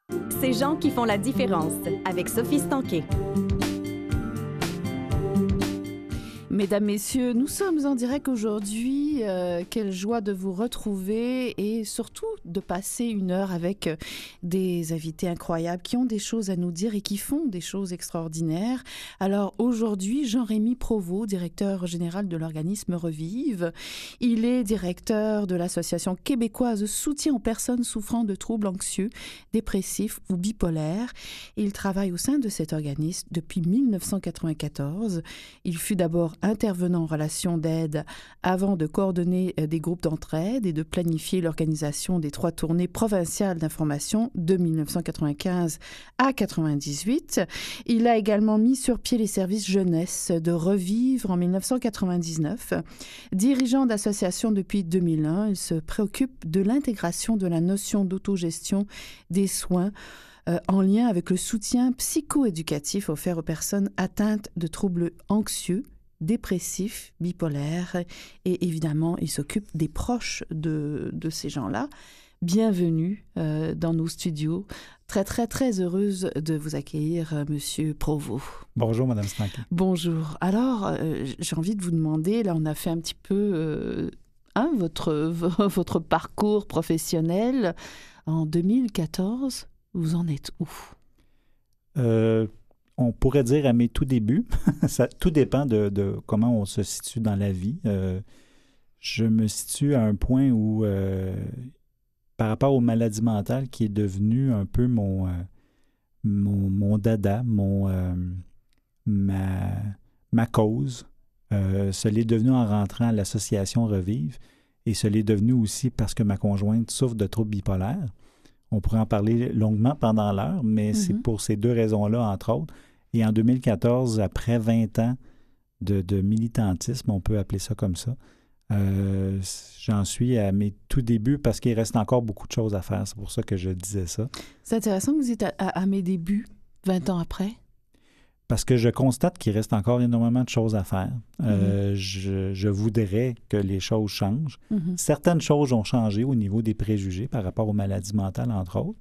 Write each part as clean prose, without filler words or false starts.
Ces gens qui font la différence, avec Sophie Stanquet. Mesdames, Messieurs, nous sommes en direct aujourd'hui. Quelle joie de vous retrouver et surtout de passer une heure avec des invités incroyables qui ont des choses à nous dire et qui font des choses extraordinaires. Alors aujourd'hui, Jean-Rémy Provost, directeur général de l'organisme Revive. Il est directeur de l'Association québécoise Soutien aux personnes souffrant de troubles anxieux, dépressifs ou bipolaires. Il travaille au sein de cet organisme depuis 1994. Il fut d'abord intervenant en relation d'aide avant de coordonner des groupes d'entraide et de planifier l'organisation des 3 tournées provinciales d'information de 1995 à 98. Il a également mis sur pied les services jeunesse de Revivre en 1999. Dirigeant d'association depuis 2001, il se préoccupe de l'intégration de la notion d'autogestion des soins en lien avec le soutien psychoéducatif offert aux personnes atteintes de troubles anxieux, dépressifs, bipolaires, et évidemment, il s'occupe des proches de ces gens-là. Bienvenue dans nos studios. Très, très, très heureuse de vous accueillir, Monsieur Provost. Bonjour, Madame Stanquet. Bonjour. Alors, j'ai envie de vous demander, là, on a fait un petit peu votre parcours professionnel. En 2014, vous en êtes où? On pourrait dire à mes tout débuts. Tout dépend de comment on se situe dans la vie. Je me situe à un point où, par rapport aux maladies mentales, qui est devenu un peu mon dada, ma cause, ce l'est devenu en rentrant à l'association Revive et ce l'est devenu aussi parce que ma conjointe souffre de troubles bipolaires. On pourrait en parler longuement pendant l'heure, mais c'est pour ces 2 raisons-là, entre autres. Et en 2014, après 20 ans de militantisme, on peut appeler ça comme ça, j'en suis à mes tout débuts parce qu'il reste encore beaucoup de choses à faire. C'est pour ça que je disais ça. C'est intéressant que vous êtes à mes débuts, 20 ans après. Parce que je constate qu'il reste encore énormément de choses à faire. Je voudrais que les choses changent. Certaines choses ont changé au niveau des préjugés par rapport aux maladies mentales, entre autres.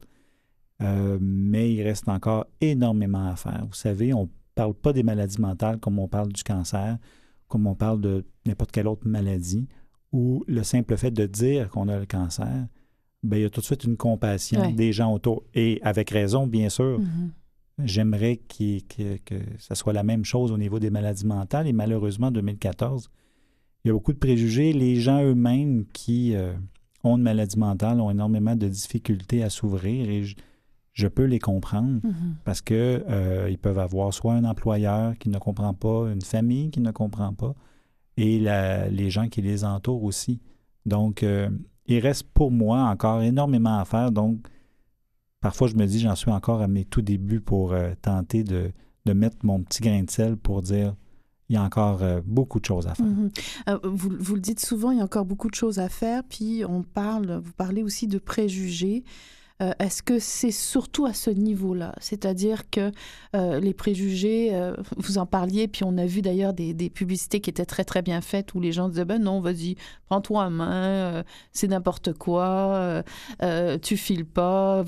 Mais il reste encore énormément à faire. Vous savez, on ne parle pas des maladies mentales comme on parle du cancer, comme on parle de n'importe quelle autre maladie, où le simple fait de dire qu'on a le cancer, bien, il y a tout de suite une compassion des gens autour. Et avec raison, bien sûr. J'aimerais que ça soit la même chose au niveau des maladies mentales. Et malheureusement, en 2014, il y a beaucoup de préjugés. Les gens eux-mêmes qui ont une maladie mentale ont énormément de difficultés à s'ouvrir et je peux les comprendre parce que ils peuvent avoir soit un employeur qui ne comprend pas, une famille qui ne comprend pas et les gens qui les entourent aussi. Donc, il reste pour moi encore énormément à faire. Donc, parfois, je me dis, j'en suis encore à mes tout débuts pour tenter de mettre mon petit grain de sel pour dire, il y a encore beaucoup de choses à faire. Vous le dites souvent, il y a encore beaucoup de choses à faire, puis vous parlez aussi de préjugés. Est-ce que c'est surtout à ce niveau-là? C'est-à-dire que les préjugés, vous en parliez, puis on a vu d'ailleurs des publicités qui étaient très, très bien faites où les gens disaient « Ben non, vas-y, prends-toi en main, c'est n'importe quoi, tu files pas,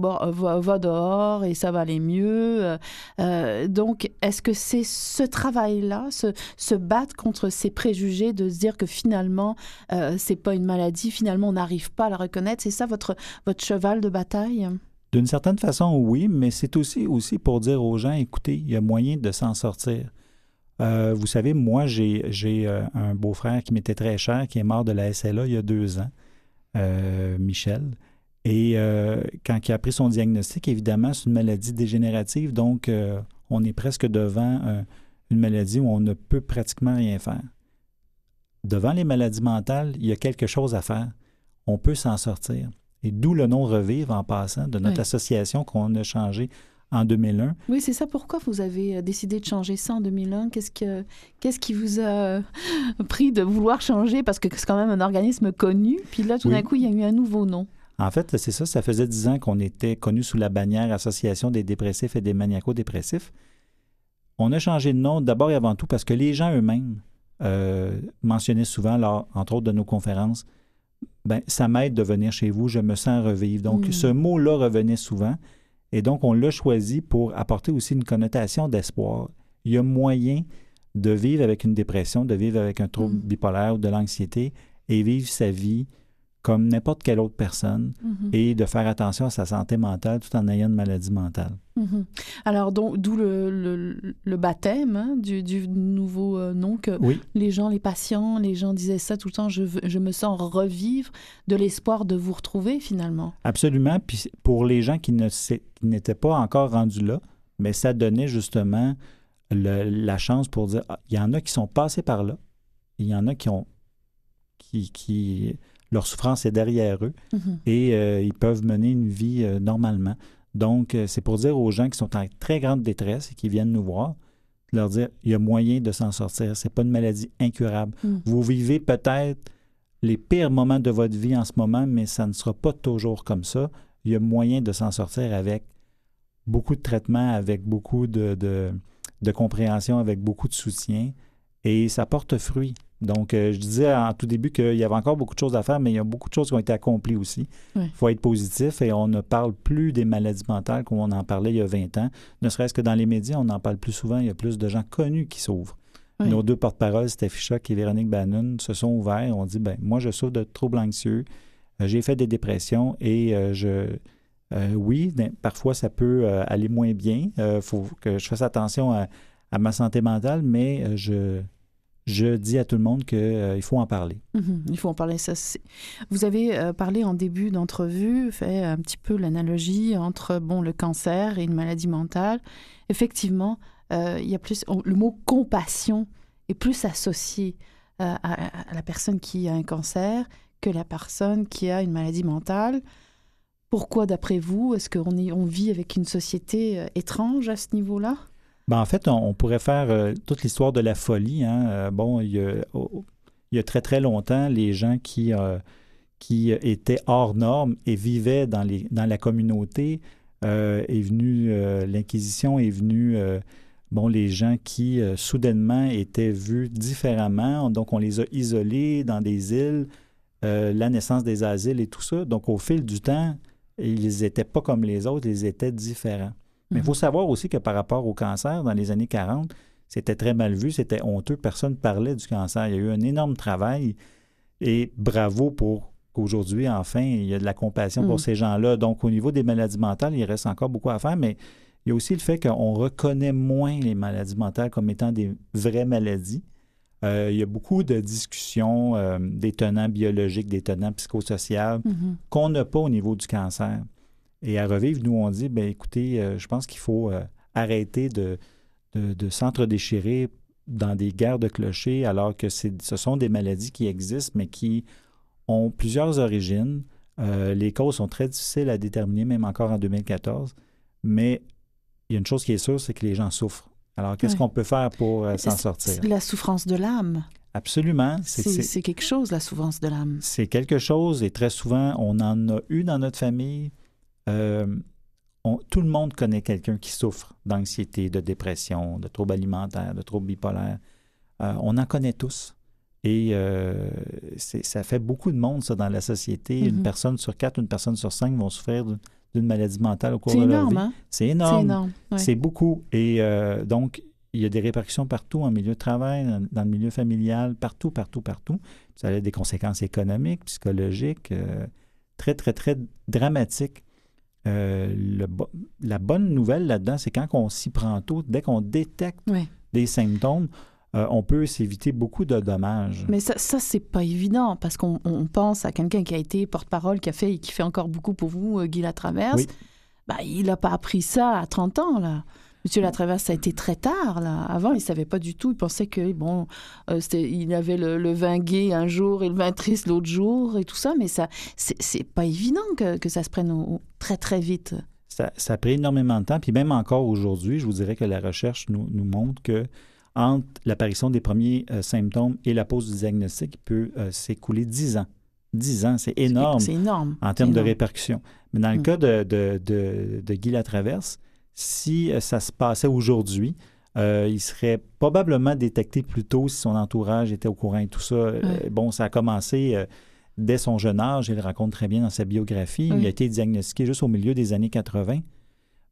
va dehors et ça va aller mieux. » Donc, est-ce que c'est ce travail-là, se battre contre ces préjugés, de se dire que finalement, c'est pas une maladie, finalement, on n'arrive pas à la reconnaître? C'est ça votre cheval de bataille? D'une certaine façon, oui, mais c'est aussi pour dire aux gens, écoutez, il y a moyen de s'en sortir. Vous savez, moi, j'ai un beau-frère qui m'était très cher, qui est mort de la SLA il y a 2 ans, Michel. Et quand il a pris son diagnostic, évidemment, c'est une maladie dégénérative, donc on est presque devant une maladie où on ne peut pratiquement rien faire. Devant les maladies mentales, il y a quelque chose à faire. On peut s'en sortir. Et d'où le nom Revive, en passant, de notre association qu'on a changé en 2001. Oui, c'est ça. Pourquoi vous avez décidé de changer ça en 2001? Qu'est-ce qui vous a pris de vouloir changer? Parce que c'est quand même un organisme connu. Puis là, tout d'un coup, il y a eu un nouveau nom. En fait, c'est ça. Ça faisait 10 ans qu'on était connus sous la bannière Association des dépressifs et des maniaco-dépressifs. On a changé de nom d'abord et avant tout parce que les gens eux-mêmes mentionnaient souvent, lors, entre autres, de nos conférences, « Bien, ça m'aide de venir chez vous, je me sens revivre. » Donc, ce mot-là revenait souvent. Et donc, on l'a choisi pour apporter aussi une connotation d'espoir. Il y a moyen de vivre avec une dépression, de vivre avec un trouble bipolaire ou de l'anxiété et vivre sa vie comme n'importe quelle autre personne et de faire attention à sa santé mentale tout en ayant une maladie mentale. Alors, d'où le baptême du nouveau nom que les gens, les patients, les gens disaient ça tout le temps, je me sens revivre de l'espoir de vous retrouver finalement. Absolument. Puis pour les gens qui n'étaient pas encore rendus là, mais ça donnait justement la chance pour dire, il y en a qui sont passés par là, il y en a qui leur souffrance est derrière eux et ils peuvent mener une vie normalement. Donc, c'est pour dire aux gens qui sont en très grande détresse et qui viennent nous voir, de leur dire, il y a moyen de s'en sortir. Ce n'est pas une maladie incurable. Vous vivez peut-être les pires moments de votre vie en ce moment, mais ça ne sera pas toujours comme ça. Il y a moyen de s'en sortir avec beaucoup de traitements, avec beaucoup de compréhension, avec beaucoup de soutien, et ça porte fruit. Donc, je disais en tout début qu'il y avait encore beaucoup de choses à faire, mais il y a beaucoup de choses qui ont été accomplies aussi. Il faut être positif et on ne parle plus des maladies mentales comme on en parlait il y a 20 ans. Ne serait-ce que dans les médias, on en parle plus souvent. Il y a plus de gens connus qui s'ouvrent. Nos deux porte-paroles, Steffi Choc et Véronique Bannon, se sont ouverts et ont dit, moi, je souffre de troubles anxieux, j'ai fait des dépressions et oui, parfois, ça peut aller moins bien. Il faut que je fasse attention à ma santé mentale, mais je dis à tout le monde qu'il faut en parler. Il faut en parler. Vous avez parlé en début d'entrevue, fait un petit peu l'analogie entre le cancer et une maladie mentale. Effectivement, il y a plus le mot compassion est plus associé à la personne qui a un cancer que la personne qui a une maladie mentale. Pourquoi, d'après vous, est-ce qu'on vit avec une société étrange à ce niveau-là? En fait, on pourrait faire toute l'histoire de la folie. Il y a très, très longtemps, les gens qui étaient hors normes et vivaient dans la communauté, l'Inquisition est venue, les gens qui soudainement étaient vus différemment. Donc, on les a isolés dans des îles, la naissance des asiles et tout ça. Donc, au fil du temps, ils n'étaient pas comme les autres, ils étaient différents. Mais il faut savoir aussi que par rapport au cancer, dans les années 40, c'était très mal vu, c'était honteux, personne ne parlait du cancer. Il y a eu un énorme travail et bravo pour qu'aujourd'hui, enfin, il y a de la compassion pour ces gens-là. Donc, au niveau des maladies mentales, il reste encore beaucoup à faire, mais il y a aussi le fait qu'on reconnaît moins les maladies mentales comme étant des vraies maladies. Il y a beaucoup de discussions, des tenants biologiques, des tenants psychosociaux qu'on n'a pas au niveau du cancer. Et à Revivre, nous, on dit, écoutez, je pense qu'il faut arrêter de s'entre-déchirer dans des guerres de clochers, alors que ce sont des maladies qui existent, mais qui ont plusieurs origines. Les causes sont très difficiles à déterminer, même encore en 2014. Mais il y a une chose qui est sûre, c'est que les gens souffrent. Alors, qu'est-ce qu'on peut faire pour s'en sortir? C'est la souffrance de l'âme. Absolument. C'est quelque chose, la souffrance de l'âme. C'est quelque chose, et très souvent, on en a eu dans notre famille. Tout le monde connaît quelqu'un qui souffre d'anxiété, de dépression, de troubles alimentaires, de troubles bipolaires. On en connaît tous. Et ça fait beaucoup de monde, ça, dans la société. Une personne sur 4, une personne sur 5 vont souffrir d'une maladie mentale au cours de leur vie. Hein? C'est énorme. C'est énorme. Ouais. C'est beaucoup. Et donc, il y a des répercussions partout, en milieu de travail, dans le milieu familial, partout. Ça a des conséquences économiques, psychologiques, très, très, très dramatiques. La bonne nouvelle là-dedans, c'est quand on s'y prend tôt, dès qu'on détecte des symptômes, on peut s'éviter beaucoup de dommages. Mais ça c'est pas évident, parce qu'on pense à quelqu'un qui a été porte-parole, qui fait encore beaucoup pour vous, Guy Latraverse. Il n'a pas appris ça à 30 ans, là. Monsieur Latraverse, ça a été très tard, là. Avant, il ne savait pas du tout. Il pensait que, il avait le vin gai un jour et le vin triste l'autre jour et tout ça, mais ça, c'est pas évident que ça se prenne très, très vite. Ça a pris énormément de temps, puis même encore aujourd'hui, je vous dirais que la recherche nous montre que entre l'apparition des premiers symptômes et la pose du diagnostic, il peut s'écouler 10 ans. 10 ans, c'est énorme. C'est énorme. En termes de répercussions. Mais dans le cas de Guy Latraverse, si ça se passait aujourd'hui, il serait probablement détecté plus tôt si son entourage était au courant et tout ça. Ça a commencé dès son jeune âge, il le raconte très bien dans sa biographie. Il a été diagnostiqué juste au milieu des années 80.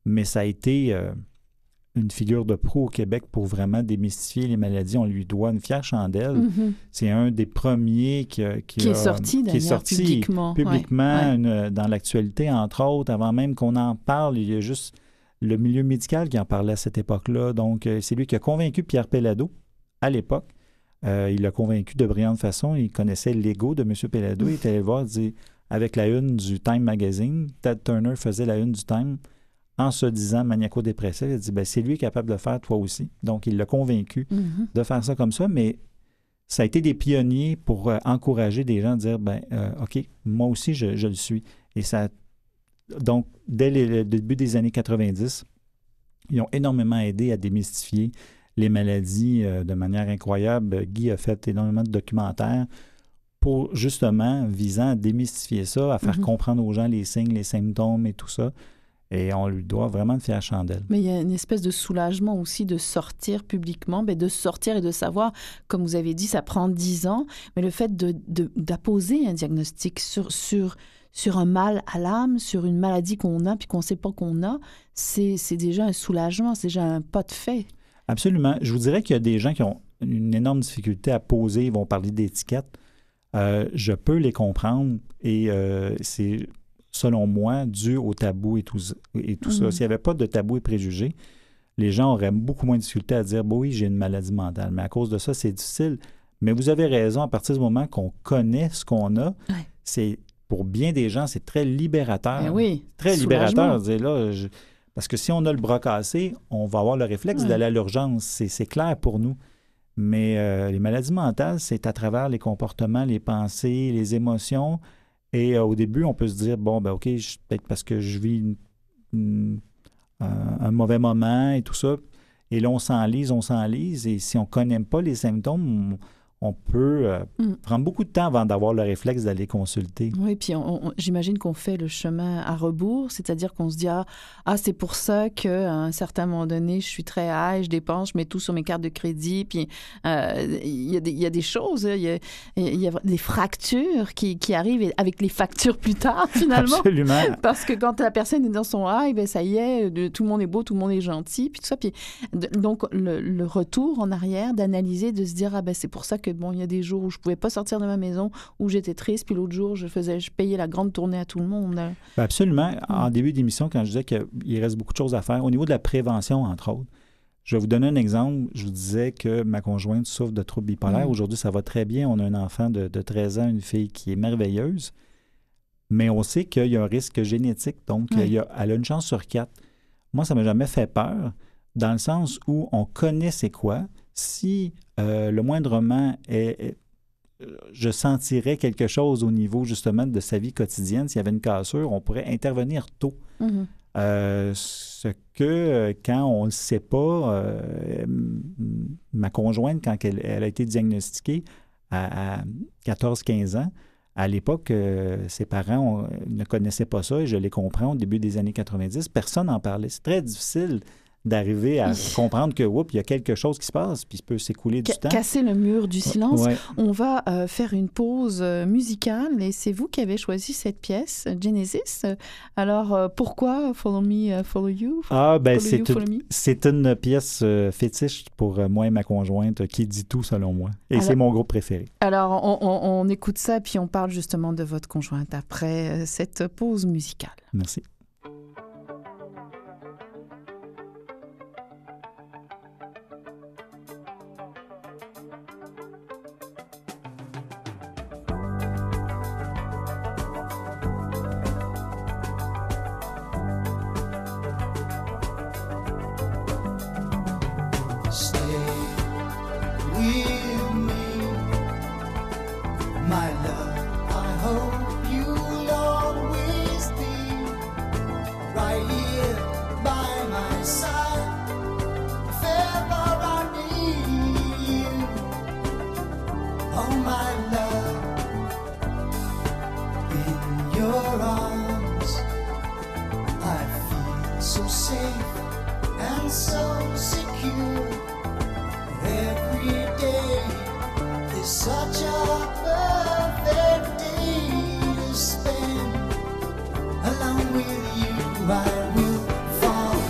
mais ça a été une figure de proue au Québec pour vraiment démystifier les maladies. On lui doit une fière chandelle. Mm-hmm. C'est un des premiers qui est sorti publiquement dans l'actualité, entre autres, avant même qu'on en parle. Il y a juste le milieu médical qui en parlait à cette époque-là. Donc, c'est lui qui a convaincu Pierre Pellado à l'époque. Il l'a convaincu de brillante façon. Il connaissait l'ego de M. Pellado. Il est allé le voir, il dit, avec la une du Time Magazine, Ted Turner faisait la une du Time en se disant maniaco-dépressif. Il a dit, c'est lui capable de le faire, toi aussi. Donc, il l'a convaincu de faire ça comme ça, mais ça a été des pionniers pour encourager des gens à dire, OK, moi aussi, je le suis. Et ça, donc, dès le début des années 90, ils ont énormément aidé à démystifier les maladies de manière incroyable. Guy a fait énormément de documentaires pour, justement, visant à démystifier ça, à faire comprendre aux gens les signes, les symptômes et tout ça. Et on lui doit vraiment de fière chandelle. Mais il y a une espèce de soulagement aussi de sortir publiquement, de sortir et de savoir, comme vous avez dit, ça prend 10 ans, mais le fait d'apposer un diagnostic sur un mal à l'âme, sur une maladie qu'on a puis qu'on ne sait pas qu'on a, c'est déjà un soulagement, c'est déjà un pas de fait. Absolument. Je vous dirais qu'il y a des gens qui ont une énorme difficulté à poser, ils vont parler d'étiquette. Je peux les comprendre et c'est, selon moi, dû au tabou et tout ça. S'il n'y avait pas de tabou et préjugés, les gens auraient beaucoup moins de difficulté à dire « oui, j'ai une maladie mentale ». Mais à cause de ça, c'est difficile. Mais vous avez raison, à partir du moment qu'on connaît ce qu'on a, c'est, pour bien des gens, c'est très libérateur. Oui, très libérateur. Parce que si on a le bras cassé, on va avoir le réflexe d'aller à l'urgence. C'est clair pour nous. Mais les maladies mentales, c'est à travers les comportements, les pensées, les émotions. Et au début, on peut se dire, OK, peut-être parce que je vis un mauvais moment et tout ça. Et là, on s'enlise. Et si on ne connaît pas les symptômes, on peut prendre beaucoup de temps avant d'avoir le réflexe d'aller consulter. Oui, puis j'imagine qu'on fait le chemin à rebours, c'est-à-dire qu'on se dit c'est pour ça qu'à un certain moment donné, je suis très high, je dépense, je mets tout sur mes cartes de crédit, puis il y a des choses, il y a des fractures qui arrivent avec les factures plus tard, finalement. Absolument. Parce que quand la personne est dans son high, ça y est, tout le monde est beau, tout le monde est gentil, puis tout ça. Puis, donc, le retour en arrière, d'analyser, de se dire, c'est pour ça que il y a des jours où je ne pouvais pas sortir de ma maison, où j'étais triste, puis l'autre jour, je payais la grande tournée à tout le monde. Absolument. En début d'émission, quand je disais qu'il reste beaucoup de choses à faire, au niveau de la prévention, entre autres, je vais vous donner un exemple. Je vous disais que ma conjointe souffre de troubles bipolaires. Aujourd'hui, ça va très bien. On a un enfant de 13 ans, une fille qui est merveilleuse, mais on sait qu'il y a un risque génétique, donc elle a une chance sur 4. Moi, ça ne m'a jamais fait peur, dans le sens où on connaît c'est quoi. Si le moindrement je sentirais quelque chose au niveau justement de sa vie quotidienne, s'il y avait une cassure, on pourrait intervenir tôt. Ce que quand on ne le sait pas, ma conjointe, quand elle a été diagnostiquée à 14-15 ans, à l'époque, ses parents ne connaissaient pas ça et je les comprends au début des années 90. Personne n'en parlait. C'est très difficile d'arriver à comprendre que, il y a quelque chose qui se passe, puis il peut s'écouler du temps. Casser le mur du silence. On va faire une pause musicale, et c'est vous qui avez choisi cette pièce, Genesis. Alors, pourquoi Follow Me, Follow You? C'est une pièce fétiche pour moi et ma conjointe qui dit tout, selon moi. Et c'est mon groupe préféré. Alors, on écoute ça, puis on parle justement de votre conjointe après cette pause musicale. Merci. Along with you, I will fall.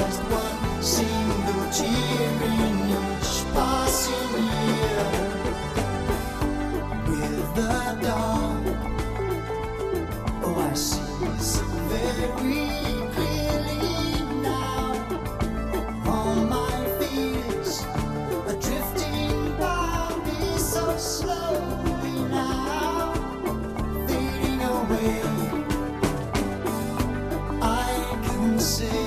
just one single tear in each passing year. With the dawn, oh, I see so very clearly now. All my fears are drifting by me so slowly now, fading away. I can see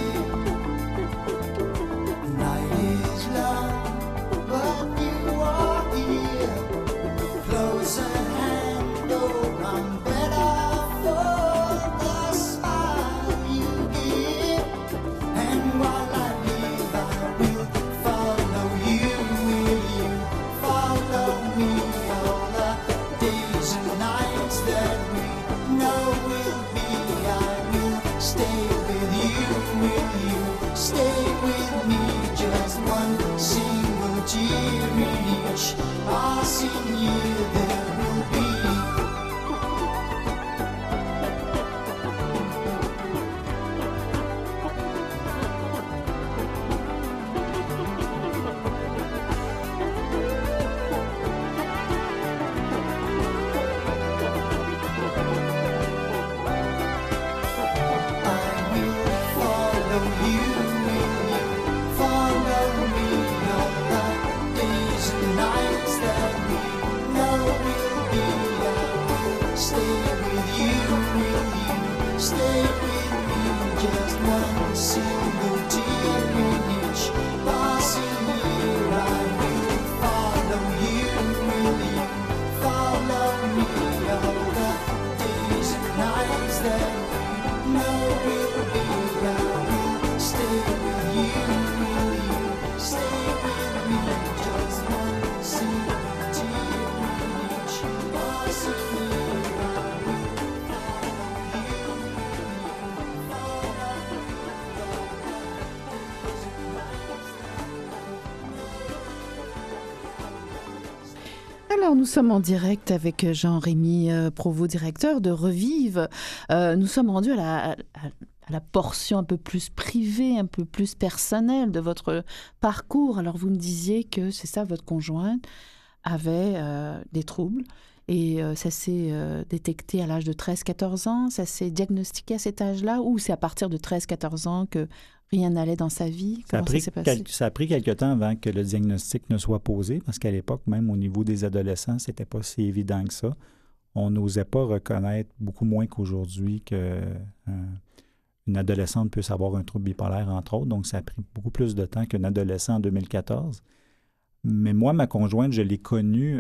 night is long, but you are here, close at hand. Oh, I'm better for the smile you give. And while I live, I will follow you. Will you follow me? All the days and nights that we know will be, I will stay with you. Will you stay with me? Just one single tear in each passing year there will be. I will follow you. Will you follow me? All the days and nights that we know will be, I will stay with you. Will you stay with me? Just one single tear in each passing year. I will follow you. Will you follow me? All the days and nights that we know will be, I will stay with you. Will you stay with me? Just one single tear in each passing year. I will follow you. Alors, nous sommes en direct avec Jean-Rémy Provost, directeur de Revive. Nous sommes rendus à la portion un peu plus privée, un peu plus personnelle de votre parcours. Alors, vous me disiez que, c'est ça, votre conjointe avait des troubles et ça s'est détecté à l'âge de 13-14 ans. Ça s'est diagnostiqué à cet âge-là ou c'est à partir de 13-14 ans que rien n'allait dans sa vie? Ça Comment ça s'est passé? a pris quelque temps avant que le diagnostic ne soit posé, parce qu'à l'époque, même au niveau des adolescents, c'était pas si évident que ça. On n'osait pas reconnaître, beaucoup moins qu'aujourd'hui, qu'une adolescente peut avoir un trouble bipolaire, entre autres. Donc, ça a pris beaucoup plus de temps qu'un adolescent en 2014. Mais moi, ma conjointe, je l'ai connue,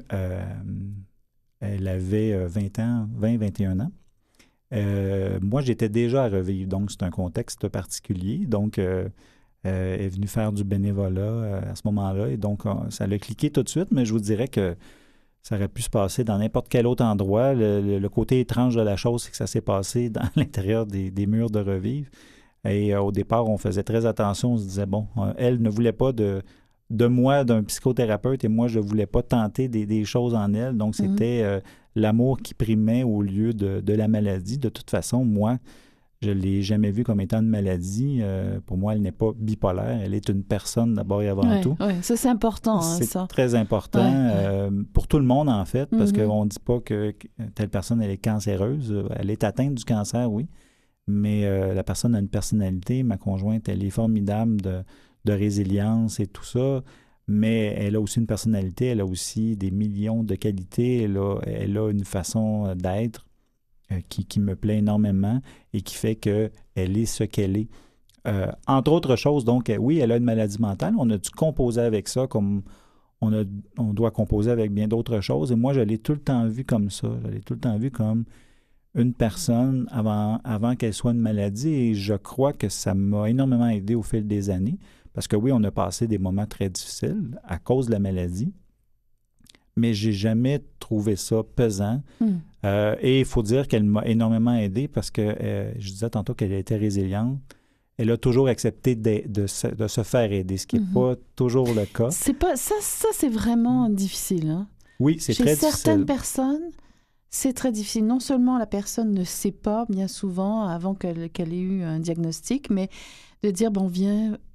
elle avait 20-21 ans. Moi, j'étais déjà à Revive, donc c'est un contexte particulier. Donc, elle est venue faire du bénévolat à ce moment-là. Et donc, ça l'a cliqué tout de suite, mais je vous dirais que ça aurait pu se passer dans n'importe quel autre endroit. Le côté étrange de la chose, c'est que ça s'est passé dans l'intérieur des murs de Revive. Et au départ, on faisait très attention. On se disait, bon, elle ne voulait pas de moi, d'un psychothérapeute, et moi, je ne voulais pas tenter des choses en elle. Donc, c'était l'amour qui primait au lieu de la maladie. De toute façon, moi, je ne l'ai jamais vue comme étant une maladie. Pour moi, elle n'est pas bipolaire. Elle est une personne d'abord et avant tout. Oui, ça, c'est important. C'est ça. très important pour tout le monde, en fait, parce qu'on ne dit pas que telle personne, elle est cancéreuse. Elle est atteinte du cancer, oui, mais la personne a une personnalité. Ma conjointe, elle est formidable de résilience et tout ça, mais elle a aussi une personnalité, elle a aussi des millions de qualités, elle a une façon d'être qui me plaît énormément et qui fait qu'elle est ce qu'elle est. Entre autres choses, donc, oui, elle a une maladie mentale, on a dû composer avec ça comme on doit composer avec bien d'autres choses, et moi, je l'ai tout le temps vue comme ça, je l'ai tout le temps vue comme une personne avant qu'elle soit une maladie, et je crois que ça m'a énormément aidé au fil des années. Parce que oui, on a passé des moments très difficiles à cause de la maladie, mais j'ai jamais trouvé ça pesant. Et il faut dire qu'elle m'a énormément aidé parce que je disais tantôt qu'elle était résiliente. Elle a toujours accepté de se faire aider, ce qui n'est pas toujours le cas. C'est pas, ça c'est vraiment difficile. Hein? Oui, c'est très difficile. Chez certaines personnes, c'est très difficile. Non seulement la personne ne sait pas, bien souvent, avant qu'elle ait eu un diagnostic, mais de dire, bon, viens,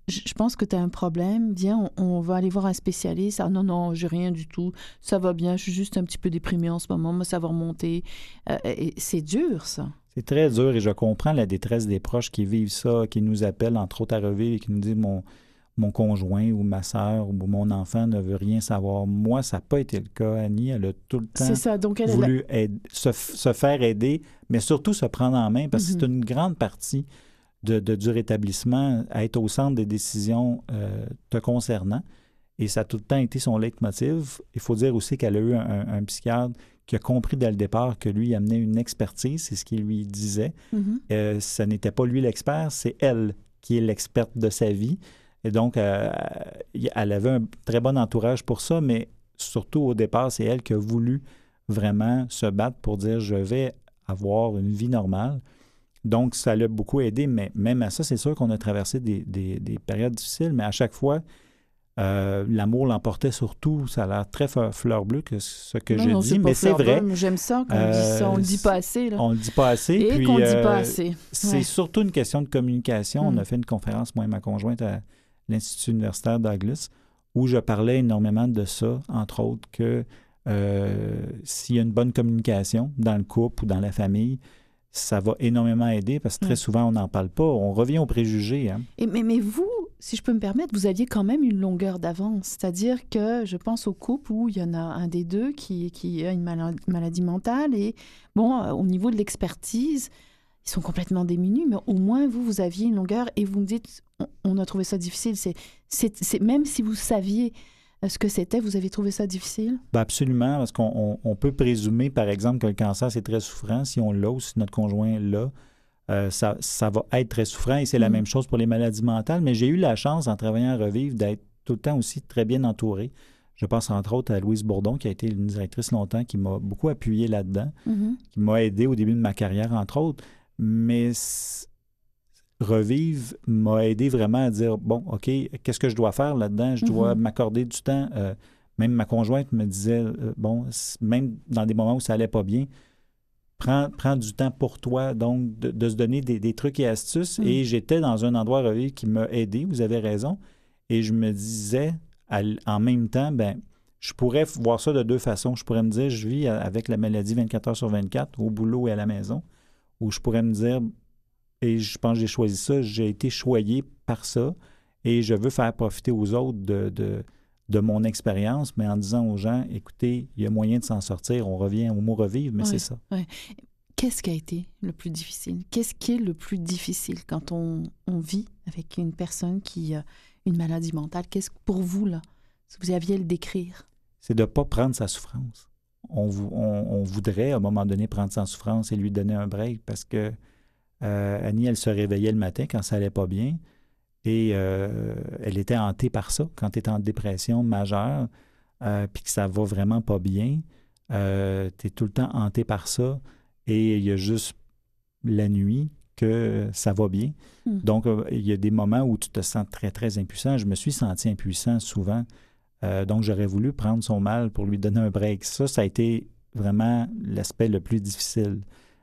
je pense que tu as un problème, viens, on va aller voir un spécialiste. Ah non, non, j'ai rien du tout, ça va bien, je suis juste un petit peu déprimée en ce moment, moi, ça va remonter. Et c'est dur, ça. C'est très dur et je comprends la détresse des proches qui vivent ça, qui nous appellent, entre autres, à revivre et qui nous disent mon conjoint ou ma sœur ou mon enfant ne veut rien savoir. Moi, ça n'a pas été le cas. Annie, elle a tout le temps C'est ça, donc elle voulu se faire aider, mais surtout se prendre en main parce que c'est une grande partie du rétablissement à être au centre des décisions te concernant. Et ça a tout le temps été son leitmotiv. Il faut dire aussi qu'elle a eu un psychiatre qui a compris dès le départ que lui amenait une expertise, c'est ce qu'il lui disait. Ce n'était pas lui l'expert, c'est elle qui est l'experte de sa vie. Et donc, elle avait un très bon entourage pour ça, mais surtout au départ, c'est elle qui a voulu vraiment se battre pour dire « je vais avoir une vie normale ». Donc, ça l'a beaucoup aidé, mais même à ça, c'est sûr qu'on a traversé des périodes difficiles, mais à chaque fois, l'amour l'emportait surtout. Ça a l'air très fleur bleue que ce que je dis, mais c'est vrai. J'aime ça quand on dit ça. On le dit pas assez. Là. On le dit pas assez. Et puis, qu'on le dit pas assez. C'est surtout une question de communication. On a fait une conférence, moi et ma conjointe, à l'Institut universitaire Douglas, où je parlais énormément de ça, entre autres, que s'il y a une bonne communication dans le couple ou dans la famille, ça va énormément aider parce que très souvent, on n'en parle pas. On revient aux préjugés. Hein. Mais vous, si je peux me permettre, vous aviez quand même une longueur d'avance. C'est-à-dire que je pense au couple où il y en a un des deux qui a une maladie mentale et, bon, au niveau de l'expertise, ils sont complètement démunis, mais au moins, vous aviez une longueur et vous me dites, on a trouvé ça difficile. C'est même si vous saviez ce que c'était, vous avez trouvé ça difficile? Ben absolument, parce qu'on peut présumer, par exemple, que le cancer, c'est très souffrant. Si on l'a ou si notre conjoint l'a, ça va être très souffrant et c'est la même chose pour les maladies mentales. Mais j'ai eu la chance, en travaillant à Revivre, d'être tout le temps aussi très bien entouré. Je pense entre autres à Louise Bourdon, qui a été une directrice longtemps, qui m'a beaucoup appuyé là-dedans, qui m'a aidé au début de ma carrière, entre autres. Mais Revivre m'a aidé vraiment à dire, bon, OK, qu'est-ce que je dois faire là-dedans? Je dois m'accorder du temps. Même ma conjointe me disait, bon, même dans des moments où ça allait pas bien, prends du temps pour toi, donc de se donner des trucs et astuces. Et j'étais dans un endroit Revivre qui m'a aidé, vous avez raison. Et je me disais, en même temps, ben je pourrais voir ça de deux façons. Je pourrais me dire, je vis avec la maladie 24 heures sur 24, au boulot et à la maison. Ou je pourrais me dire, et je pense que j'ai choisi ça, j'ai été choyé par ça et je veux faire profiter aux autres de mon expérience, mais en disant aux gens, écoutez, il y a moyen de s'en sortir, on revient au mot revivre, mais c'est ça. Ouais. Qu'est-ce qui a été le plus difficile? Qu'est-ce qui est le plus difficile quand on vit avec une personne qui a une maladie mentale? Qu'est-ce que pour vous, là, si vous aviez à le décrire? C'est de ne pas prendre sa souffrance. On voudrait, à un moment donné, prendre sa souffrance et lui donner un break parce que Annie, elle se réveillait le matin quand ça allait pas bien et elle était hantée par ça. Quand tu es en dépression majeure puis que ça va vraiment pas bien, tu es tout le temps hanté par ça et il y a juste la nuit que ça va bien. Donc, il y a des moments où tu te sens très, très impuissant. Je me suis senti impuissant souvent. Donc, j'aurais voulu prendre son mal pour lui donner un break. Ça a été vraiment l'aspect le plus difficile.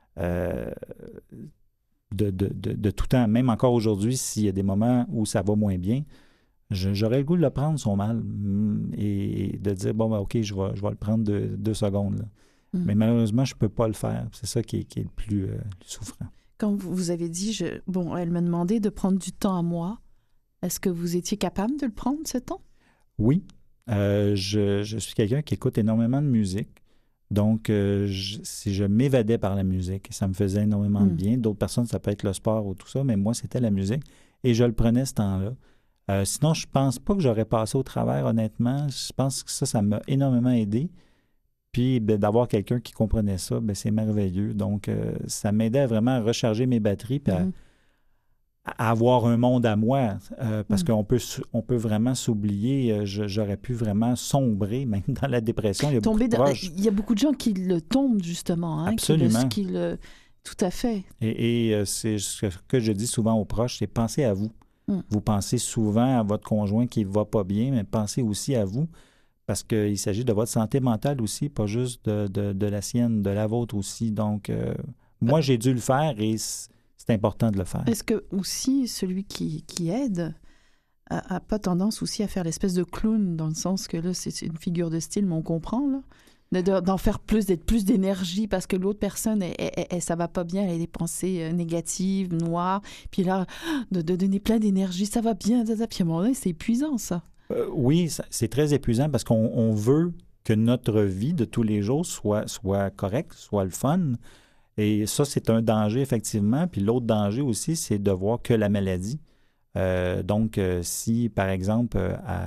De tout temps, même encore aujourd'hui, s'il y a des moments où ça va moins bien, j'aurais le goût de le prendre, son mal, et de dire, bon, ben, OK, je vais le prendre deux secondes. Là. Mais malheureusement, je ne peux pas le faire. C'est ça qui est le plus souffrant. Quand vous avez dit, elle m'a demandé de prendre du temps à moi, est-ce que vous étiez capable de le prendre, ce temps? Oui. Je suis quelqu'un qui écoute énormément de musique. Donc, si je m'évadais par la musique, ça me faisait énormément de bien. D'autres personnes, ça peut être le sport ou tout ça, mais moi, c'était la musique. Et je le prenais ce temps-là. Sinon, je pense pas que j'aurais passé au travers, honnêtement. Je pense que ça m'a énormément aidé. Puis, d'avoir quelqu'un qui comprenait ça, c'est merveilleux. Donc, ça m'aidait vraiment à recharger mes batteries puis à avoir un monde à moi, parce qu'on peut vraiment s'oublier. J'aurais pu vraiment sombrer, même dans la dépression. Il y a beaucoup de gens qui le tombent, justement. Hein, absolument. Tout à fait. Et c'est ce que je dis souvent aux proches, c'est pensez à vous. Vous pensez souvent à votre conjoint qui ne va pas bien, mais pensez aussi à vous, parce qu'il s'agit de votre santé mentale aussi, pas juste de la sienne, de la vôtre aussi. Donc, moi, j'ai dû le faire et c'est important de le faire. Est-ce que aussi celui qui aide a pas tendance aussi à faire l'espèce de clown, dans le sens que là, c'est une figure de style, mais on comprend, là. D'en faire plus, d'être plus d'énergie parce que l'autre personne, ça va pas bien, elle a des pensées négatives, noires. Puis là, de donner plein d'énergie, ça va bien, puis à un moment donné, c'est épuisant, ça. Oui, c'est très épuisant parce qu'on veut que notre vie de tous les jours soit correcte, soit le fun. Et ça, c'est un danger, effectivement. Puis l'autre danger aussi, c'est de voir que la maladie. Donc, si, par exemple,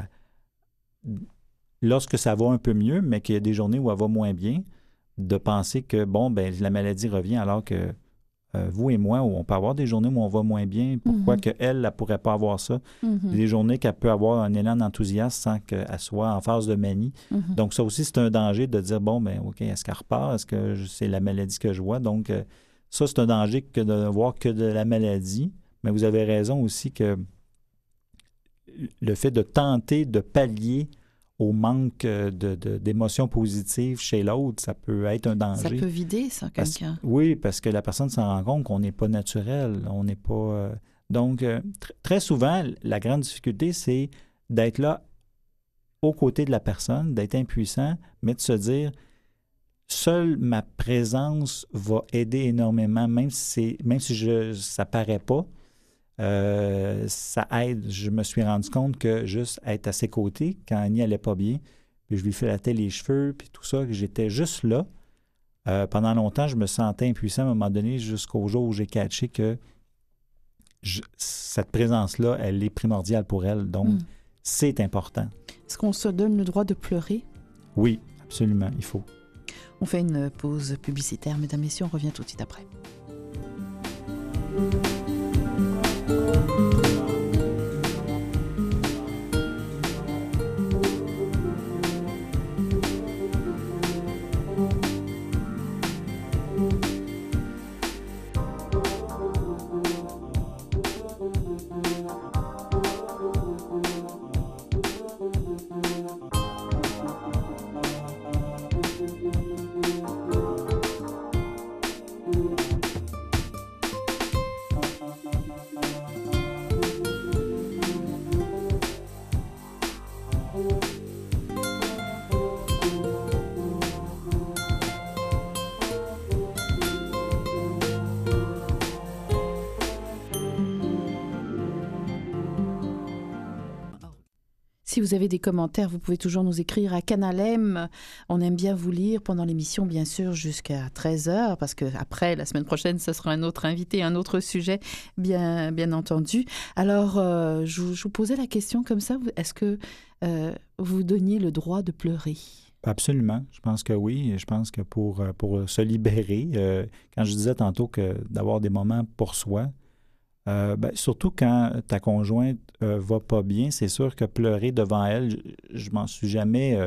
lorsque ça va un peu mieux, mais qu'il y a des journées où elle va moins bien, de penser que, bon, ben la maladie revient alors que vous et moi, on peut avoir des journées où on va moins bien. Pourquoi qu'elle ne pourrait pas avoir ça? Des journées qu'elle peut avoir un élan d'enthousiasme sans qu'elle soit en phase de manie. Donc, ça aussi, c'est un danger de dire, bon, ben OK, est-ce qu'elle repart? Est-ce que c'est la maladie que je vois? Donc, ça, c'est un danger que de voir que de la maladie. Mais vous avez raison aussi que le fait de tenter de pallier au manque d'émotions positives chez l'autre, ça peut être un danger. Ça peut vider, ça, quelqu'un. Oui, parce que la personne s'en rend compte qu'on n'est pas naturel, on n'est pas... Donc, très souvent, la grande difficulté, c'est d'être là aux côtés de la personne, d'être impuissant, mais de se dire, seule ma présence va aider énormément, même si ça ne paraît pas. Ça aide. Je me suis rendu compte que juste être à ses côtés, quand Annie n'allait pas bien, puis je lui flattais les cheveux, puis tout ça, que j'étais juste là. Pendant longtemps, je me sentais impuissant à un moment donné, jusqu'au jour où j'ai catché que cette présence-là, elle est primordiale pour elle. Donc, c'est important. Est-ce qu'on se donne le droit de pleurer? Oui, absolument, il faut. On fait une pause publicitaire, mesdames, messieurs, on revient tout de suite après. Si vous avez des commentaires, vous pouvez toujours nous écrire à Canal M. On aime bien vous lire pendant l'émission, bien sûr, jusqu'à 13h, parce qu'après, la semaine prochaine, ce sera un autre invité, un autre sujet, bien entendu. Alors, je vous posais la question comme ça, est-ce que vous donniez le droit de pleurer? Absolument. Je pense que oui. Je pense que pour se libérer, quand je disais tantôt que d'avoir des moments pour soi, surtout quand ta conjointe va pas bien, c'est sûr que pleurer devant elle, je me suis jamais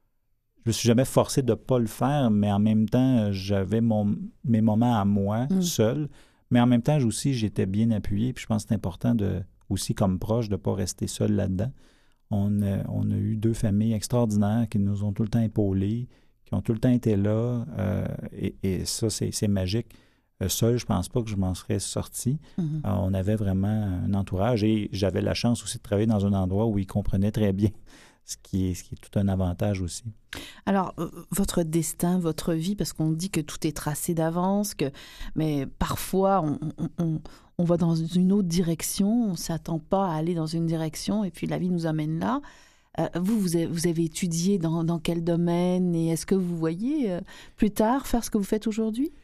forcé de pas le faire, mais en même temps, j'avais mes moments à moi, seul. Mais en même temps, aussi, j'étais bien appuyé. Puis je pense que c'est important aussi comme proche de pas rester seul là-dedans. On a eu 2 familles extraordinaires qui nous ont tout le temps épaulés, qui ont tout le temps été là. Et ça, c'est magique. Seul, je ne pense pas que je m'en serais sorti. On avait vraiment un entourage et j'avais la chance aussi de travailler dans un endroit où ils comprenaient très bien, ce qui est tout un avantage aussi. Alors, votre destin, votre vie, parce qu'on dit que tout est tracé d'avance, mais parfois, on va dans une autre direction, on ne s'attend pas à aller dans une direction et puis la vie nous amène là. Vous avez étudié dans quel domaine et est-ce que vous voyez plus tard faire ce que vous faites aujourd'hui?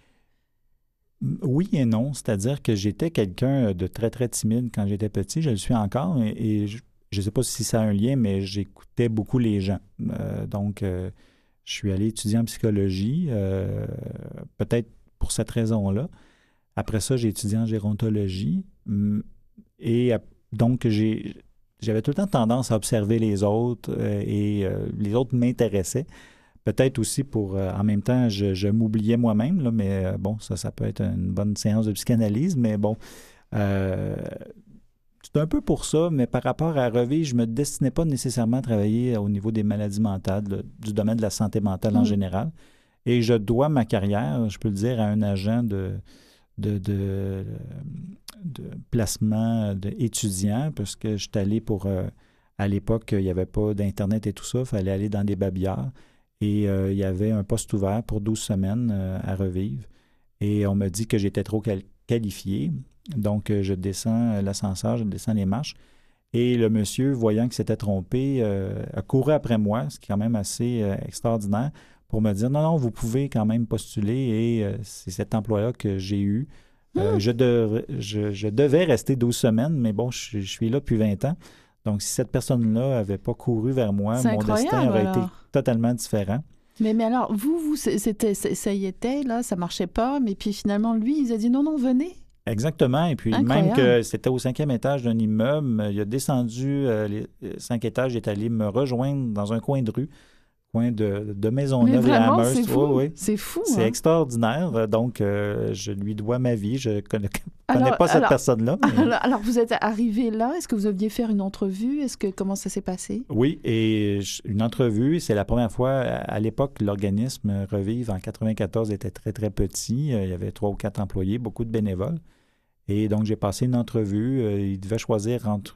Oui et non, c'est-à-dire que j'étais quelqu'un de très, très timide quand j'étais petit, je le suis encore, et je ne sais pas si ça a un lien, mais j'écoutais beaucoup les gens. Donc, je suis allé étudier en psychologie, peut-être pour cette raison-là. Après ça, j'ai étudié en gérontologie, et donc j'avais tout le temps tendance à observer les autres, et les autres m'intéressaient. Peut-être aussi en même temps, je m'oubliais moi-même, là, mais bon, ça peut être une bonne séance de psychanalyse, mais bon, c'est un peu pour ça, mais par rapport à revivre, je ne me destinais pas nécessairement à travailler au niveau des maladies mentales, du domaine de la santé mentale en général, et je dois ma carrière, je peux le dire, à un agent de placement d'étudiants, parce que je suis allé pour... à l'époque, il n'y avait pas d'Internet et tout ça, il fallait aller dans des babillards. Et il y avait un poste ouvert pour 12 semaines à Revivre. Et on m'a dit que j'étais trop qualifié. Donc, je descends l'ascenseur, je descends les marches. Et le monsieur, voyant que c'était trompé, a couru après moi, ce qui est quand même assez extraordinaire, pour me dire, non, vous pouvez quand même postuler. Et c'est cet emploi-là que j'ai eu. Je devais rester 12 semaines, mais bon, je suis là depuis 20 ans. Donc, si cette personne-là n'avait pas couru vers moi, mon destin aurait été totalement différent. Mais alors, vous ça y était, là, ça marchait pas, mais puis finalement, lui, il a dit non, venez. Exactement. Et puis, même que c'était au 5e étage d'un immeuble, il a descendu les 5 étages, il est allé me rejoindre dans un coin de rue, coin de Maisonneuve et Amherst. C'est fou. Oui. C'est fou. C'est extraordinaire. Donc, je lui dois ma vie. Je ne connais pas cette personne-là. Mais... Alors, vous êtes arrivé là. Est-ce que vous aviez fait une entrevue? Comment ça s'est passé? Oui, et une entrevue, c'est la première fois. À l'époque, l'organisme Revive, en 1994, était très, très petit. Il y avait 3 ou 4 employés, beaucoup de bénévoles. Et donc, j'ai passé une entrevue. Ils devaient choisir entre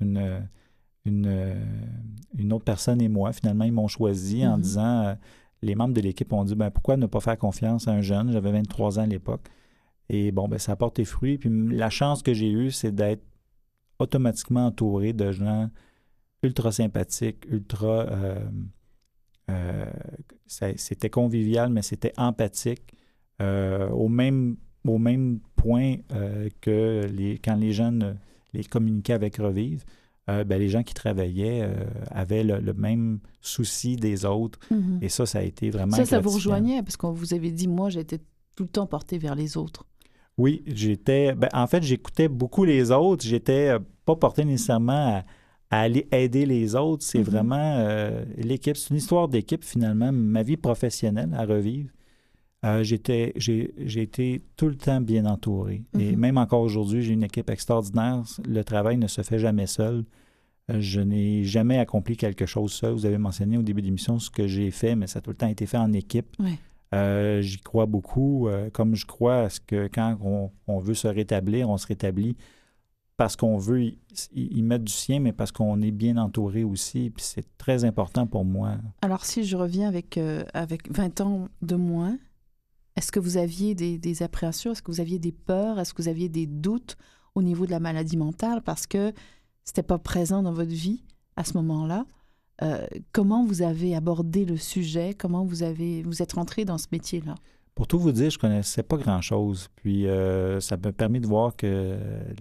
une autre personne et moi. Finalement, ils m'ont choisi en disant, les membres de l'équipe ont dit, pourquoi ne pas faire confiance à un jeune? J'avais 23 ans à l'époque. Et bon, ça a porté fruit. Puis la chance que j'ai eue, c'est d'être automatiquement entouré de gens ultra sympathiques, c'était convivial, mais c'était empathique. Au même point que quand les jeunes les communiquaient avec Revive, les gens qui travaillaient avaient le même souci des autres. Et ça a été vraiment gratifiant. Ça vous rejoignait, parce qu'on vous avait dit, moi, j'étais tout le temps porté vers les autres. Oui, en fait, j'écoutais beaucoup les autres. J'étais pas porté nécessairement à aller aider les autres. C'est vraiment l'équipe. C'est une histoire d'équipe, finalement. Ma vie professionnelle à Revivre, j'ai été tout le temps bien entouré. Et même encore aujourd'hui, j'ai une équipe extraordinaire. Le travail ne se fait jamais seul. Je n'ai jamais accompli quelque chose seul. Vous avez mentionné au début de l'émission ce que j'ai fait, mais ça a tout le temps été fait en équipe. Oui. J'y crois beaucoup, comme je crois à ce que quand on veut se rétablir, on se rétablit parce qu'on veut y mettre du sien, mais parce qu'on est bien entouré aussi. Puis c'est très important pour moi. Alors, si je reviens avec 20 ans de moins, est-ce que vous aviez des appréhensions? Est-ce que vous aviez des peurs? Est-ce que vous aviez des doutes au niveau de la maladie mentale parce que c'était pas présent dans votre vie à ce moment-là? Comment vous avez abordé le sujet? Comment vous êtes rentré dans ce métier-là? Pour tout vous dire, je ne connaissais pas grand-chose. Puis ça m'a permis de voir que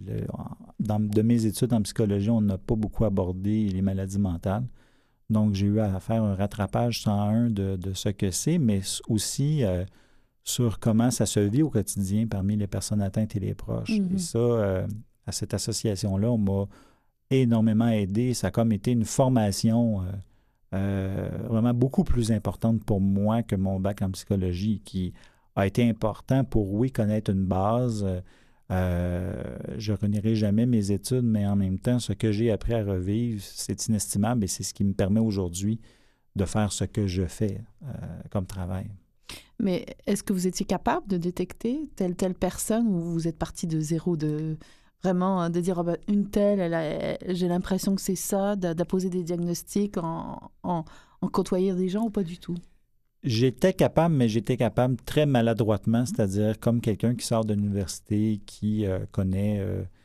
de mes études en psychologie, on n'a pas beaucoup abordé les maladies mentales. Donc, j'ai eu à faire un rattrapage 101 de ce que c'est, mais aussi sur comment ça se vit au quotidien parmi les personnes atteintes et les proches. Et ça, à cette association-là, on m'a énormément aidé. Ça a comme été une formation vraiment beaucoup plus importante pour moi que mon bac en psychologie, qui a été important pour, oui, connaître une base. Je ne renierai jamais mes études, mais en même temps, ce que j'ai appris à Revivre, c'est inestimable et c'est ce qui me permet aujourd'hui de faire ce que je fais comme travail. Mais est-ce que vous étiez capable de détecter telle personne ou vous êtes parti de zéro, vraiment de dire une telle, j'ai l'impression que c'est ça, de poser des diagnostics en côtoyant des gens ou pas du tout? J'étais capable, mais j'étais capable très maladroitement, c'est-à-dire comme quelqu'un qui sort de l'université, qui connaît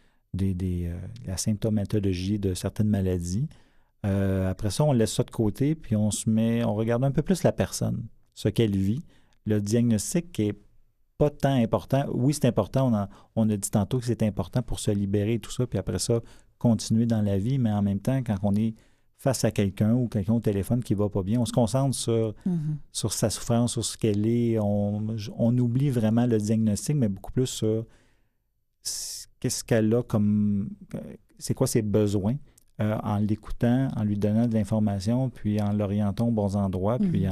la symptomatologie de certaines maladies. Après ça, on laisse ça de côté, puis on regarde un peu plus la personne, ce qu'elle vit. Le diagnostic n'est pas tant important. Oui, c'est important. On a dit tantôt que c'est important pour se libérer et tout ça, puis après ça, continuer dans la vie, mais en même temps, quand on est face à quelqu'un ou quelqu'un au téléphone qui ne va pas bien, on se concentre sur sa souffrance, sur ce qu'elle est. On oublie vraiment le diagnostic, mais beaucoup plus sur qu'est-ce qu'elle a c'est quoi ses besoins, en l'écoutant, en lui donnant de l'information, puis en l'orientant aux bons endroits, puis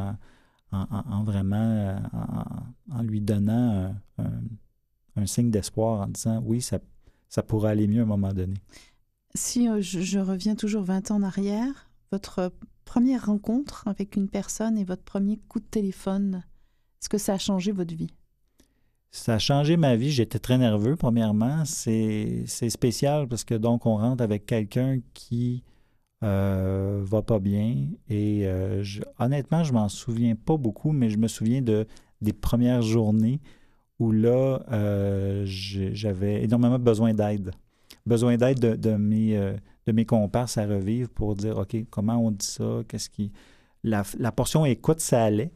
en lui donnant un signe d'espoir, en disant oui, ça pourra aller mieux à un moment donné. Si je reviens toujours 20 ans en arrière, votre première rencontre avec une personne et votre premier coup de téléphone, est-ce que ça a changé votre vie? Ça a changé ma vie. J'étais très nerveux, premièrement. C'est spécial parce que donc on rentre avec quelqu'un qui va pas bien. Et honnêtement, je m'en souviens pas beaucoup, mais je me souviens des premières journées où là, j'avais énormément besoin d'aide. Besoin d'aide de mes comparses à revivre pour dire, OK, comment on dit ça? Qu'est-ce qui... La portion écoute, ça allait.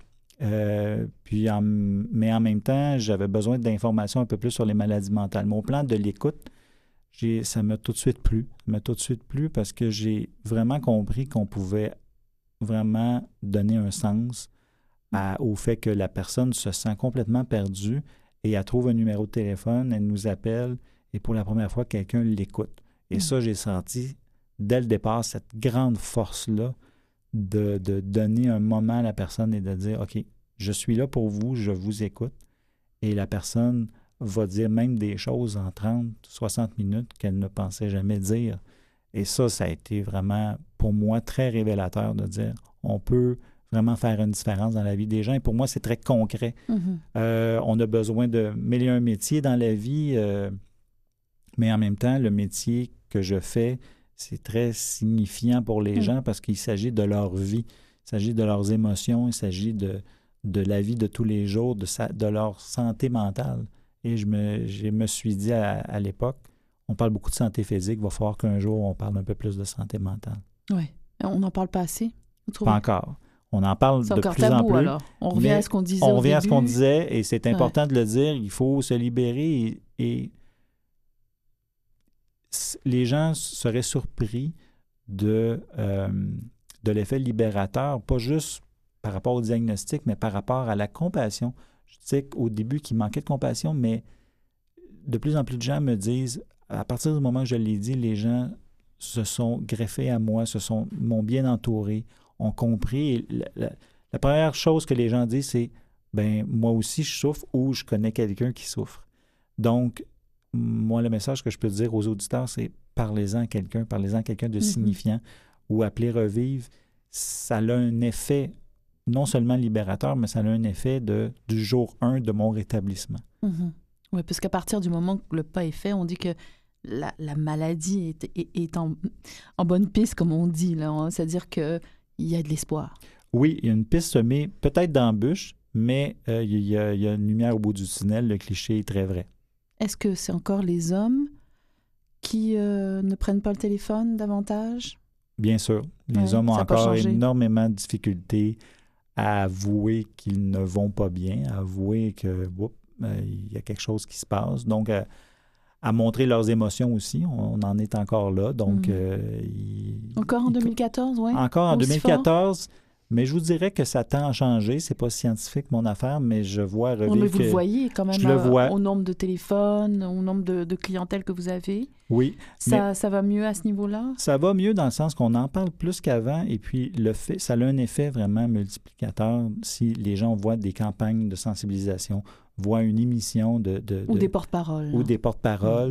Mais en même temps, j'avais besoin d'informations un peu plus sur les maladies mentales. Mon plan de l'écoute, ça m'a tout de suite plu. Ça m'a tout de suite plu parce que j'ai vraiment compris qu'on pouvait vraiment donner un sens au fait que la personne se sent complètement perdue et elle trouve un numéro de téléphone, elle nous appelle et pour la première fois, quelqu'un l'écoute. Et ça, j'ai senti dès le départ cette grande force-là de donner un moment à la personne et de dire, OK, je suis là pour vous, je vous écoute. Et la personne va dire même des choses en 30, 60 minutes qu'elle ne pensait jamais dire. Et ça a été vraiment, pour moi, très révélateur de dire, on peut vraiment faire une différence dans la vie des gens. Et pour moi, c'est très concret. On a besoin de mille et un métiers dans la vie, mais en même temps, le métier que je fais, c'est très signifiant pour les gens parce qu'il s'agit de leur vie, il s'agit de leurs émotions, il s'agit de la vie de tous les jours, de leur santé mentale. Et je me suis dit à l'époque, on parle beaucoup de santé physique, il va falloir qu'un jour on parle un peu plus de santé mentale. Oui. On n'en parle pas assez, vous trouvez? Pas encore. On en parle de encore plus tabou, en plus. alors. On revient à ce qu'on disait On au revient à ce qu'on début. disait et c'est important de le dire. Il faut se libérer et les gens seraient surpris de l'effet libérateur, pas juste par rapport au diagnostic, mais par rapport à la compassion. Je sais qu'au début, qu'il manquait de compassion, mais de plus en plus de gens me disent, à partir du moment où je l'ai dit, les gens se sont greffés à moi, m'ont bien entouré, ont compris. Et la première chose que les gens disent, c'est « ben moi aussi, je souffre » ou « je connais quelqu'un qui souffre ». Donc, moi, le message que je peux dire aux auditeurs, c'est parlez-en à quelqu'un de signifiant ou appelez Revive. Ça a un effet non seulement libérateur, mais ça a un effet du jour 1 de mon rétablissement. Oui, parce qu'à partir du moment que le pas est fait, on dit que la maladie est en bonne piste, comme on dit, là, hein? C'est-à-dire qu'il y a de l'espoir. Oui, il y a une piste semée, peut-être d'embûche, mais il y a une lumière au bout du tunnel. Le cliché est très vrai. Est-ce que c'est encore les hommes qui ne prennent pas le téléphone davantage? Bien sûr. Les hommes ont encore énormément de difficultés à avouer qu'ils ne vont pas bien, à avouer que il y a quelque chose qui se passe. Donc, à montrer leurs émotions aussi. On en est encore là. Donc, encore en 2014, oui? Encore en 2014. Mais je vous dirais que ça tend à changer. C'est pas scientifique, mon affaire, mais je vois revivre. Mais vous le voyez quand même au nombre de téléphones, au nombre de clientèle que vous avez. Oui. Ça va mieux à ce niveau-là? Ça va mieux dans le sens qu'on en parle plus qu'avant. Et puis, ça a un effet vraiment multiplicateur si les gens voient des campagnes de sensibilisation, voient une émission ou des porte-paroles. Ou des porte-paroles.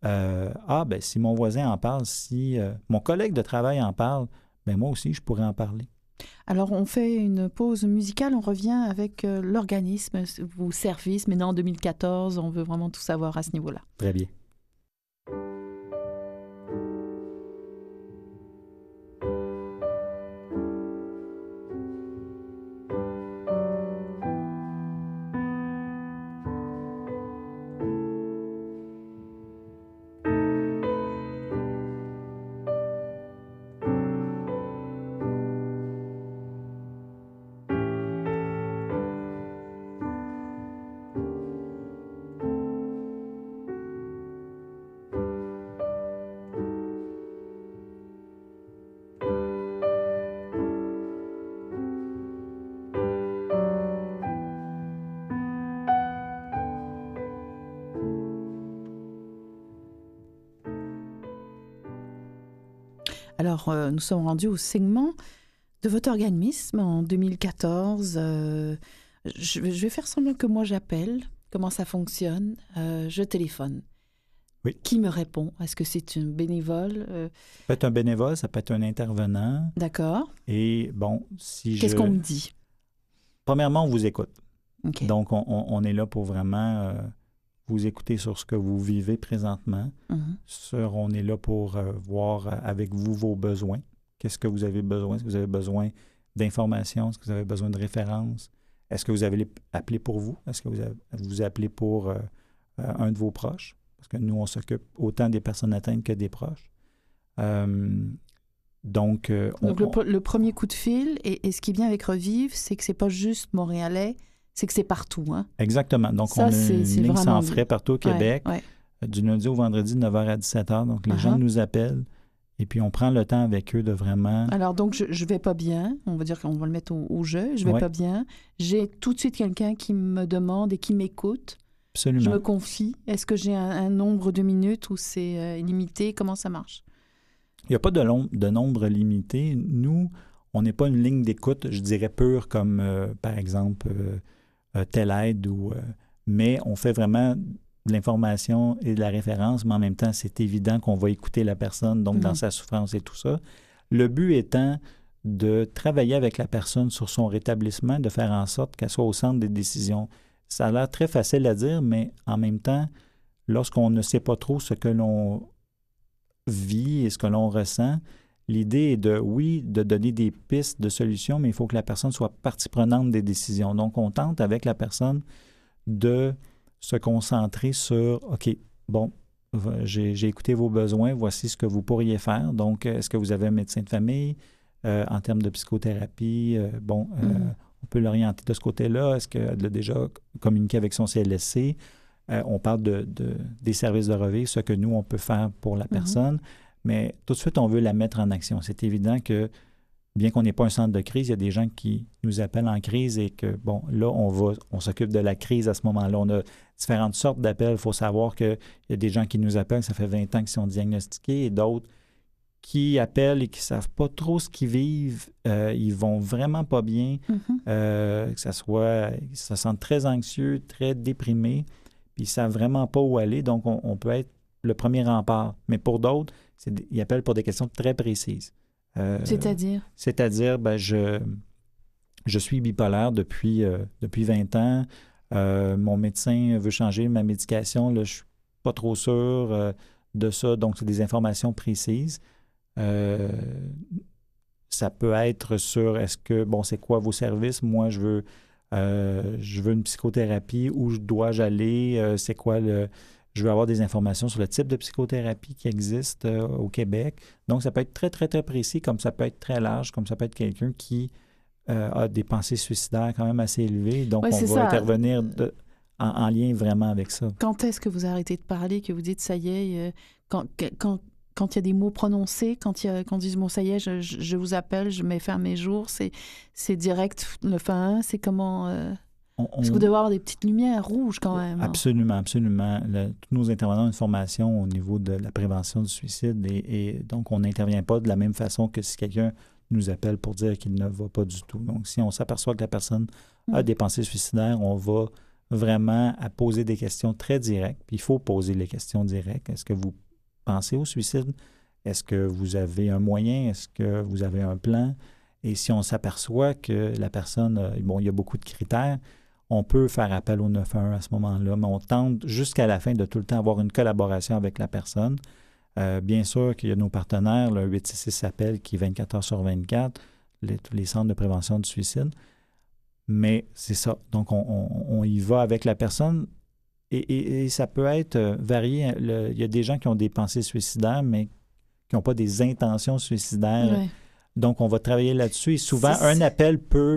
Si mon voisin en parle, si mon collègue de travail en parle, ben moi aussi, je pourrais en parler. Alors, on fait une pause musicale. On revient avec l'organisme, vos services. Maintenant, en 2014, on veut vraiment tout savoir à ce niveau-là. Très bien. Alors, nous sommes rendus au segment de votre organisme en 2014. Je vais faire semblant que moi j'appelle. Comment ça fonctionne? Je téléphone. Oui. Qui me répond? Est-ce que c'est une bénévole? Ça peut être un bénévole, ça peut être un intervenant. D'accord. Et bon, Qu'est-ce qu'on me dit? Premièrement, on vous écoute. OK. Donc, on est là pour vraiment vous écouter sur ce que vous vivez présentement. On est là pour voir avec vous vos besoins. Qu'est-ce que vous avez besoin? Est-ce que vous avez besoin d'informations? Est-ce que vous avez besoin de références? Est-ce que vous avez appelé pour vous? Est-ce que vous appelez pour un de vos proches? Parce que nous, on s'occupe autant des personnes atteintes que des proches. Donc, le premier coup de fil, et ce qui est bien avec Revive, c'est que c'est pas juste montréalais, c'est que c'est partout. Hein? Exactement. Donc, Ça, on a c'est une ligne sans frais partout au Québec, Ouais. du lundi au vendredi, de 9h à 17h. Donc, les gens nous appellent et puis on prend le temps avec eux de vraiment... Alors, donc, je vais pas bien. On va dire qu'on va le mettre au jeu. Je vais pas bien. J'ai tout de suite quelqu'un qui me demande et qui m'écoute. Absolument. Je me confie. Est-ce que j'ai un nombre de minutes ou c'est limité? Comment ça marche? Il n'y a pas de nombre limité. Nous, on n'est pas une ligne d'écoute, je dirais, pure comme, par exemple, telle aide, mais on fait vraiment de l'information et de la référence, mais en même temps, c'est évident qu'on va écouter la personne, donc dans sa souffrance et tout ça. Le but étant de travailler avec la personne sur son rétablissement, de faire en sorte qu'elle soit au centre des décisions. Ça a l'air très facile à dire, mais en même temps, lorsqu'on ne sait pas trop ce que l'on vit et ce que l'on ressent, l'idée est de donner des pistes de solutions, mais il faut que la personne soit partie prenante des décisions. Donc, on tente avec la personne de se concentrer sur, OK, bon, j'ai écouté vos besoins, voici ce que vous pourriez faire. Donc, est-ce que vous avez un médecin de famille en termes de psychothérapie? On peut l'orienter de ce côté-là. Est-ce qu'elle a déjà communiqué avec son CLSC? On parle des services de Revive, ce que nous, on peut faire pour la personne. Mais tout de suite, on veut la mettre en action. C'est évident que, bien qu'on n'ait pas un centre de crise, il y a des gens qui nous appellent en crise et que, bon, là, on s'occupe de la crise à ce moment-là. On a différentes sortes d'appels. Il faut savoir qu'il y a des gens qui nous appellent, ça fait 20 ans qu'ils sont diagnostiqués, et d'autres qui appellent et qui ne savent pas trop ce qu'ils vivent. Ils vont vraiment pas bien, ils se sentent très anxieux, très déprimés, puis ils ne savent vraiment pas où aller. Donc, on peut être le premier rempart. Mais pour d'autres, ils appellent pour des questions très précises. C'est-à-dire? C'est-à-dire, je suis bipolaire depuis 20 ans. Mon médecin veut changer ma médication. Là, je ne suis pas trop sûr de ça. Donc, c'est des informations précises. Ça peut être sur c'est quoi vos services? Moi, je veux une psychothérapie. Où dois-je aller? C'est quoi je veux avoir des informations sur le type de psychothérapie qui existe au Québec. Donc, ça peut être très, très, très précis, comme ça peut être très large, comme ça peut être quelqu'un qui a des pensées suicidaires quand même assez élevées. Donc, on va intervenir en lien vraiment avec ça. Quand est-ce que vous arrêtez de parler, que vous dites, ça y est, quand il y a des mots prononcés, quand on dit, bon, ça y est, je vous appelle, je mets fin à mes jours, c'est direct, le fin, c'est comment... Est-ce que vous devez avoir des petites lumières rouges quand même? Absolument, absolument. Tous nos intervenants ont une formation au niveau de la prévention du suicide et donc on n'intervient pas de la même façon que si quelqu'un nous appelle pour dire qu'il ne va pas du tout. Donc, si on s'aperçoit que la personne a des pensées suicidaires, on va vraiment à poser des questions très directes. Puis il faut poser les questions directes. Est-ce que vous pensez au suicide? Est-ce que vous avez un moyen? Est-ce que vous avez un plan? Et si on s'aperçoit que la personne, il y a beaucoup de critères, on peut faire appel au 911 à ce moment-là, mais on tente jusqu'à la fin de tout le temps avoir une collaboration avec la personne. Bien sûr qu'il y a nos partenaires, le 866 appel qui est 24 heures sur 24, tous les centres de prévention du suicide. Mais c'est ça. Donc, on y va avec la personne et ça peut être varié. Il y a des gens qui ont des pensées suicidaires, mais qui n'ont pas des intentions suicidaires. Ouais. Donc, on va travailler là-dessus. Et souvent, un appel peut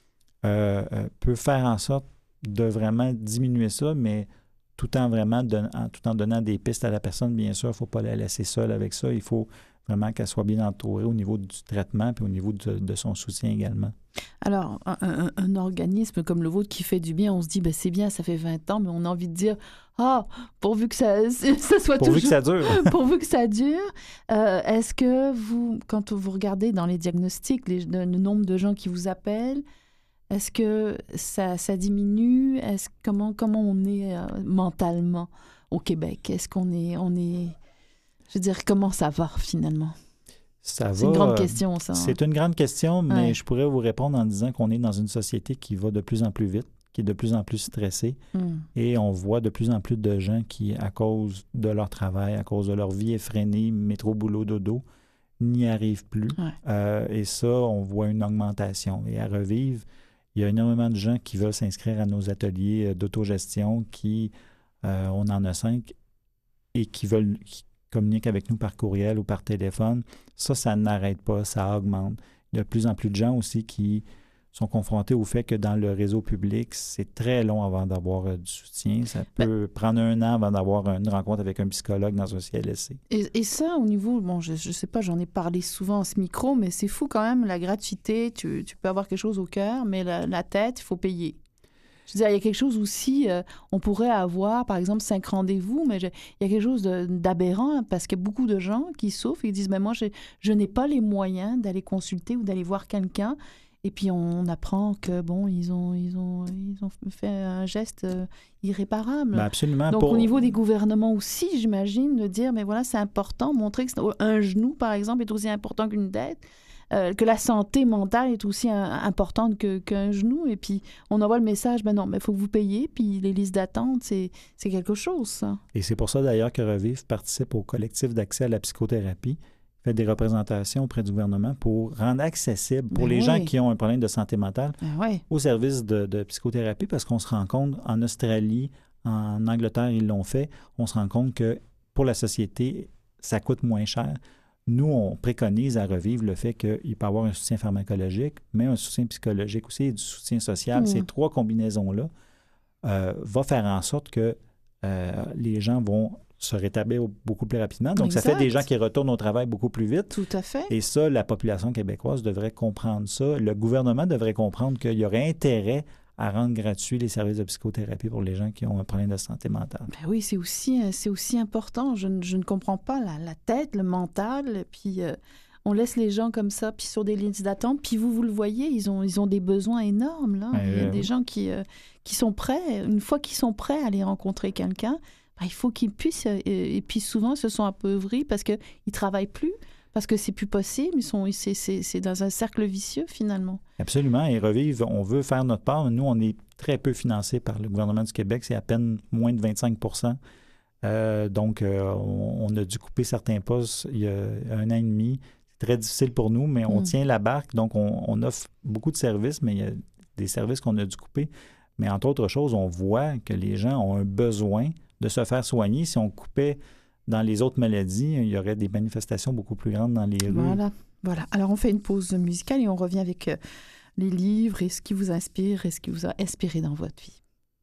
faire en sorte de vraiment diminuer ça, mais tout en donnant des pistes à la personne. Bien sûr, il ne faut pas la laisser seule avec ça. Il faut vraiment qu'elle soit bien entourée au niveau du traitement puis au niveau de son soutien également. Alors, un organisme comme le vôtre qui fait du bien, on se dit, c'est bien, ça fait 20 ans, mais on a envie de dire, pourvu que ça soit pourvu que ça dure. Pourvu que ça dure. Est-ce que vous, quand vous regardez dans les diagnostics, le nombre de gens qui vous appellent, est-ce que ça diminue? Comment on est mentalement au Québec? Est-ce qu'on est... Je veux dire, comment ça va finalement? C'est une grande question, ça. C'est une grande question, mais je pourrais vous répondre en disant qu'on est dans une société qui va de plus en plus vite, qui est de plus en plus stressé. Et on voit de plus en plus de gens qui, à cause de leur travail, à cause de leur vie effrénée, métro, boulot, dodo, n'y arrivent plus. Et ça, on voit une augmentation. Et à Revive, il y a énormément de gens qui veulent s'inscrire à nos ateliers d'autogestion, on en a 5, et qui communiquent avec nous par courriel ou par téléphone. Ça n'arrête pas, ça augmente. Il y a de plus en plus de gens aussi qui sont confrontés au fait que dans le réseau public, c'est très long avant d'avoir du soutien. Ça peut prendre 1 an avant d'avoir une rencontre avec un psychologue dans un CLSC. Et ça, au niveau, bon, je sais pas, j'en ai parlé souvent à ce micro, mais c'est fou quand même, la gratuité, tu peux avoir quelque chose au cœur, mais la tête, il faut payer. Je veux dire, il y a quelque chose aussi, on pourrait avoir, par exemple, 5 rendez-vous, mais il y a quelque chose d'aberrant parce qu'il y a beaucoup de gens qui souffrent et disent, mais moi, je n'ai pas les moyens d'aller consulter ou d'aller voir quelqu'un. Et puis, on apprend que, bon, ils ont fait un geste irréparable. Absolument. Donc, au niveau des gouvernements aussi, j'imagine, de dire, mais voilà, c'est important, montrer qu'un genou, par exemple, est aussi important qu'une tête, que la santé mentale est aussi importante qu'un genou. Et puis, on envoie le message, ben non, mais il faut que vous payiez. Puis, les listes d'attente, c'est quelque chose, ça. Et c'est pour ça, d'ailleurs, que Revive participe au collectif d'accès à la psychothérapie, fait des représentations auprès du gouvernement pour rendre accessible pour les gens qui ont un problème de santé mentale au service de psychothérapie, parce qu'on se rend compte, en Australie, en Angleterre, ils l'ont fait, on se rend compte que pour la société, ça coûte moins cher. Nous, on préconise à Revive le fait qu'il peut y avoir un soutien pharmacologique, mais un soutien psychologique aussi et du soutien social. Ces 3 combinaisons-là vont faire en sorte que les gens vont se rétablir beaucoup plus rapidement. Donc, ça fait des gens qui retournent au travail beaucoup plus vite. Tout à fait. Et ça, la population québécoise devrait comprendre ça. Le gouvernement devrait comprendre qu'il y aurait intérêt à rendre gratuits les services de psychothérapie pour les gens qui ont un problème de santé mentale. Ben oui, c'est aussi important. Je ne comprends pas la tête, le mental, puis on laisse les gens comme ça, puis sur des listes d'attente, puis vous le voyez, ils ont des besoins énormes, là. Il y a des gens qui sont prêts, une fois qu'ils sont prêts à aller rencontrer quelqu'un, il faut qu'ils puissent, et puis souvent, ils se sont appauvris parce qu'ils ne travaillent plus, parce que c'est plus possible, c'est dans un cercle vicieux, finalement. Absolument, et Revive, on veut faire notre part. Nous, on est très peu financés par le gouvernement du Québec, c'est à peine moins de 25 donc, on a dû couper certains postes il y a 1 an et demi. C'est très difficile pour nous, mais on tient la barque, donc on offre beaucoup de services, mais il y a des services qu'on a dû couper. Mais entre autres choses, on voit que les gens ont un besoin de se faire soigner. Si on coupait dans les autres maladies, il y aurait des manifestations beaucoup plus grandes dans les rues. Voilà. Alors, on fait une pause musicale et on revient avec les livres et ce qui vous inspire et ce qui vous a inspiré dans votre vie.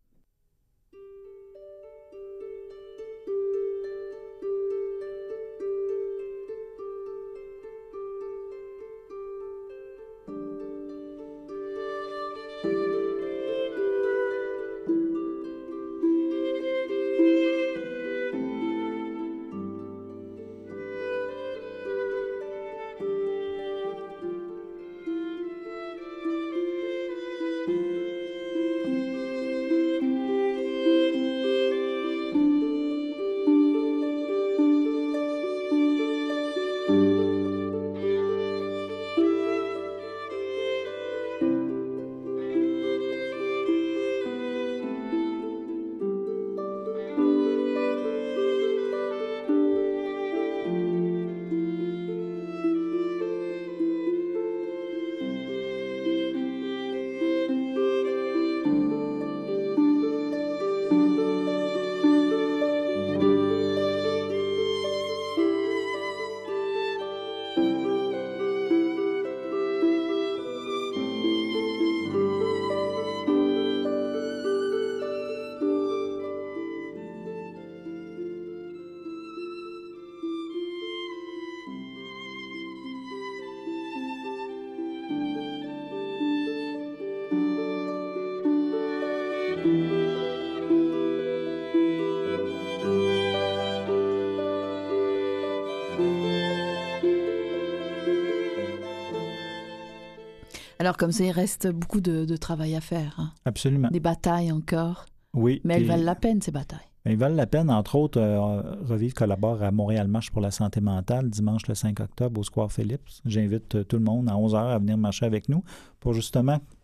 Alors, comme ça, il reste beaucoup de travail à faire. Hein. Absolument. Des batailles encore. Oui. Mais elles valent la peine, ces batailles. Ils valent la peine. Entre autres, Revive collabore à Montréal Marche pour la santé mentale, dimanche le 5 octobre au Square Phillips. J'invite tout le monde à 11h à venir marcher avec nous pour justement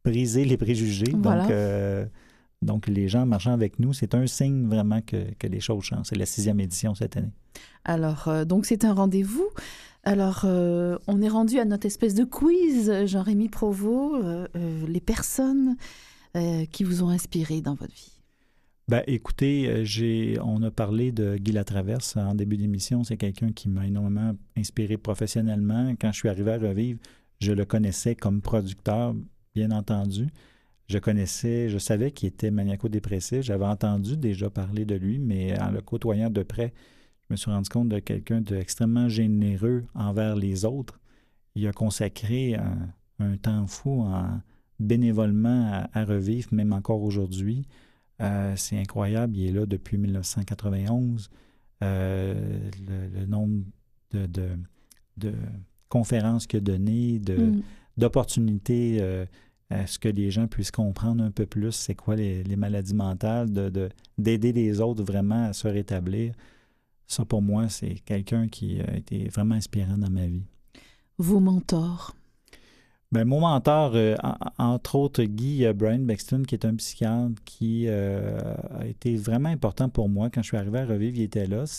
briser les préjugés. Voilà. Donc, les gens marchant avec nous, c'est un signe vraiment que les choses changent. C'est la 6e édition cette année. Alors, donc c'est un rendez-vous. Alors, on est rendu à notre espèce de quiz, Jean-Rémy Provost, les personnes qui vous ont inspiré dans votre vie. Ben, écoutez, on a parlé de Guy Latraverse en début d'émission. C'est quelqu'un qui m'a énormément inspiré professionnellement. Quand je suis arrivé à Revive, je le connaissais comme producteur, bien entendu. Je savais qu'il était maniaco-dépressif. J'avais entendu déjà parler de lui, mais en le côtoyant de près, je me suis rendu compte de quelqu'un d'extrêmement généreux envers les autres. Il a consacré un temps fou bénévolement à Revive, même encore aujourd'hui. C'est incroyable, il est là depuis 1991. Le nombre de conférences qu'il a données, d'opportunités à ce que les gens puissent comprendre un peu plus c'est quoi les maladies mentales, d'aider les autres vraiment à se rétablir. Ça, pour moi, c'est quelqu'un qui a été vraiment inspirant dans ma vie. Vos mentors? Ben, mon mentor, entre autres, Guy Brian Bexton, qui est un psychiatre qui a été vraiment important pour moi. Quand je suis arrivé à Revive, il était là.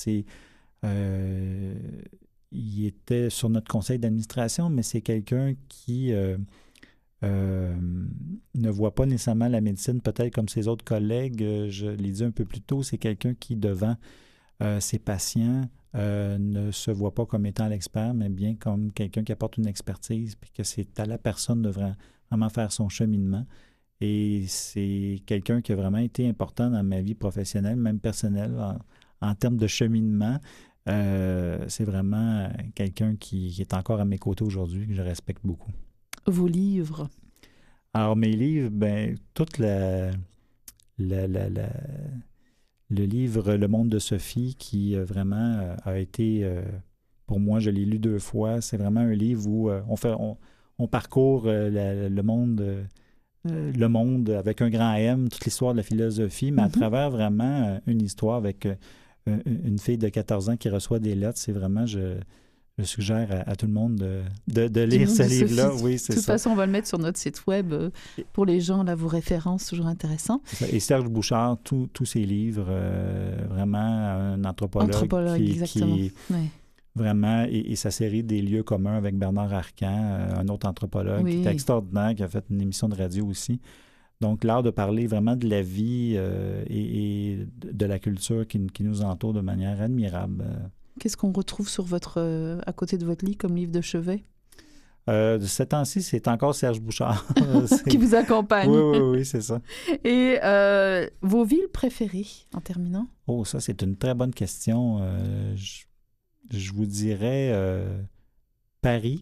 Il était sur notre conseil d'administration, mais c'est quelqu'un qui ne voit pas nécessairement la médecine peut-être comme ses autres collègues. Je l'ai dit un peu plus tôt, c'est quelqu'un qui, devant ses patients, ne se voit pas comme étant l'expert, mais bien comme quelqu'un qui apporte une expertise, puis que c'est à la personne de vraiment faire son cheminement. Et c'est quelqu'un qui a vraiment été important dans ma vie professionnelle, même personnelle, en termes de cheminement. C'est vraiment quelqu'un qui est encore à mes côtés aujourd'hui, que je respecte beaucoup. Vos livres? Alors, mes livres, bien, toute le livre « Le monde de Sophie » qui vraiment a été, pour moi, je l'ai lu 2 fois. C'est vraiment un livre où on parcourt le monde avec un grand M, toute l'histoire de la philosophie, mais à travers vraiment une histoire avec une fille de 14 ans qui reçoit des lettres. C'est vraiment, je suggère à tout le monde de lire ce livre-là. Oui, c'est ça. De toute façon, on va le mettre sur notre site web pour les gens, là, vos références, toujours intéressant. Et Serge Bouchard, tous ses livres, vraiment un anthropologue qui vraiment, et sa série des lieux communs avec Bernard Arcan, un autre anthropologue qui est extraordinaire, qui a fait une émission de radio aussi. Donc, l'art de parler vraiment de la vie et de la culture qui nous entoure de manière admirable. Qu'est-ce qu'on retrouve sur à côté de votre lit comme livre de chevet? De ce temps-ci, c'est encore Serge Bouchard. Qui vous accompagne. Oui, c'est ça. Et vos villes préférées, en terminant? Oh, ça, c'est une très bonne question. Je vous dirais Paris,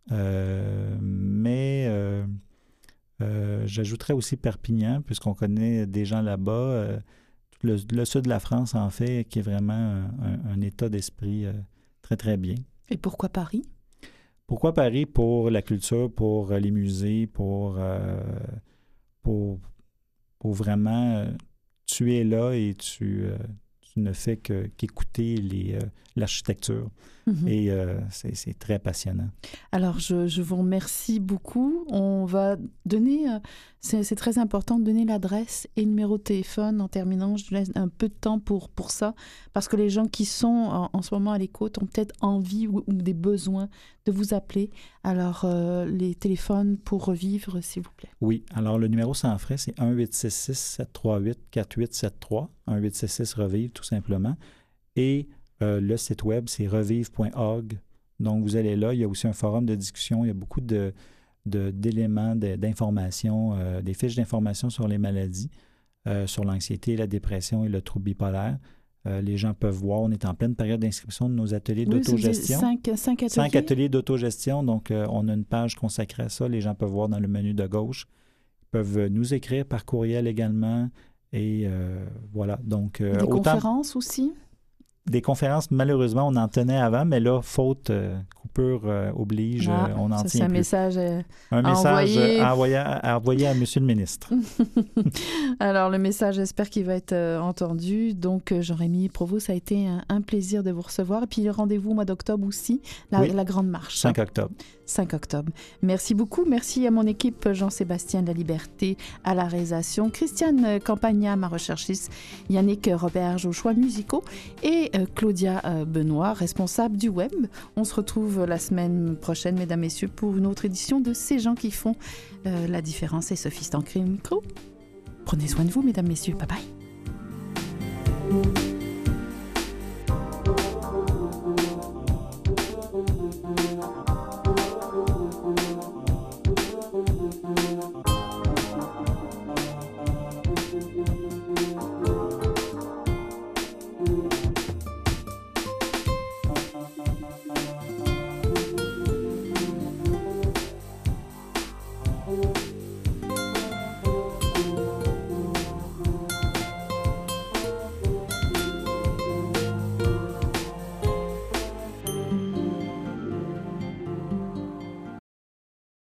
mais j'ajouterais aussi Perpignan, puisqu'on connaît des gens là-bas. Le sud de la France, en fait, qui est vraiment un état d'esprit très, très bien. Et pourquoi Paris? Pourquoi Paris? Pour la culture, pour les musées, pour vraiment... tu es là et tu ne fais qu'écouter l'architecture. Et c'est très passionnant. Alors, je vous remercie beaucoup. On va donner, c'est très important de donner l'adresse et le numéro de téléphone en terminant. Je laisse un peu de temps pour ça, parce que les gens qui sont en ce moment à l'écoute ont peut-être envie ou des besoins de vous appeler. Alors, les téléphones pour Revivre, s'il vous plaît. Oui. Alors, le numéro sans frais, c'est 1-866-738-4873. 1-866-REVIVE, tout simplement. Et le site web, c'est revive.org. Donc, vous allez là. Il y a aussi un forum de discussion. Il y a beaucoup d'éléments, d'informations, des fiches d'informations sur les maladies, sur l'anxiété, la dépression et le trouble bipolaire. Les gens peuvent voir. On est en pleine période d'inscription de nos ateliers d'autogestion. 5 ateliers. 5 ateliers d'autogestion. Donc, on a une page consacrée à ça. Les gens peuvent voir dans le menu de gauche. Ils peuvent nous écrire par courriel également. Et voilà. Donc, des conférences aussi? Des conférences, malheureusement, on en tenait avant, mais là, faute coupure oblige, on en tient plus. C'est un message à envoyer à Monsieur le ministre. Alors, le message, j'espère qu'il va être entendu. Donc, Jean-Rémy Provost, ça a été un plaisir de vous recevoir. Et puis, le rendez-vous au mois d'octobre aussi, la grande marche. 5 octobre. 5 octobre. Merci beaucoup. Merci à mon équipe Jean-Sébastien de la Liberté à la réalisation, Christiane Campagna, ma recherchiste, Yannick Roberge aux choix musicaux et Claudia Benoît, responsable du web. On se retrouve la semaine prochaine, mesdames, messieurs, pour une autre édition de Ces gens qui font la différence. Et Sophie Stanquet au micro. Prenez soin de vous, mesdames, messieurs. Bye bye.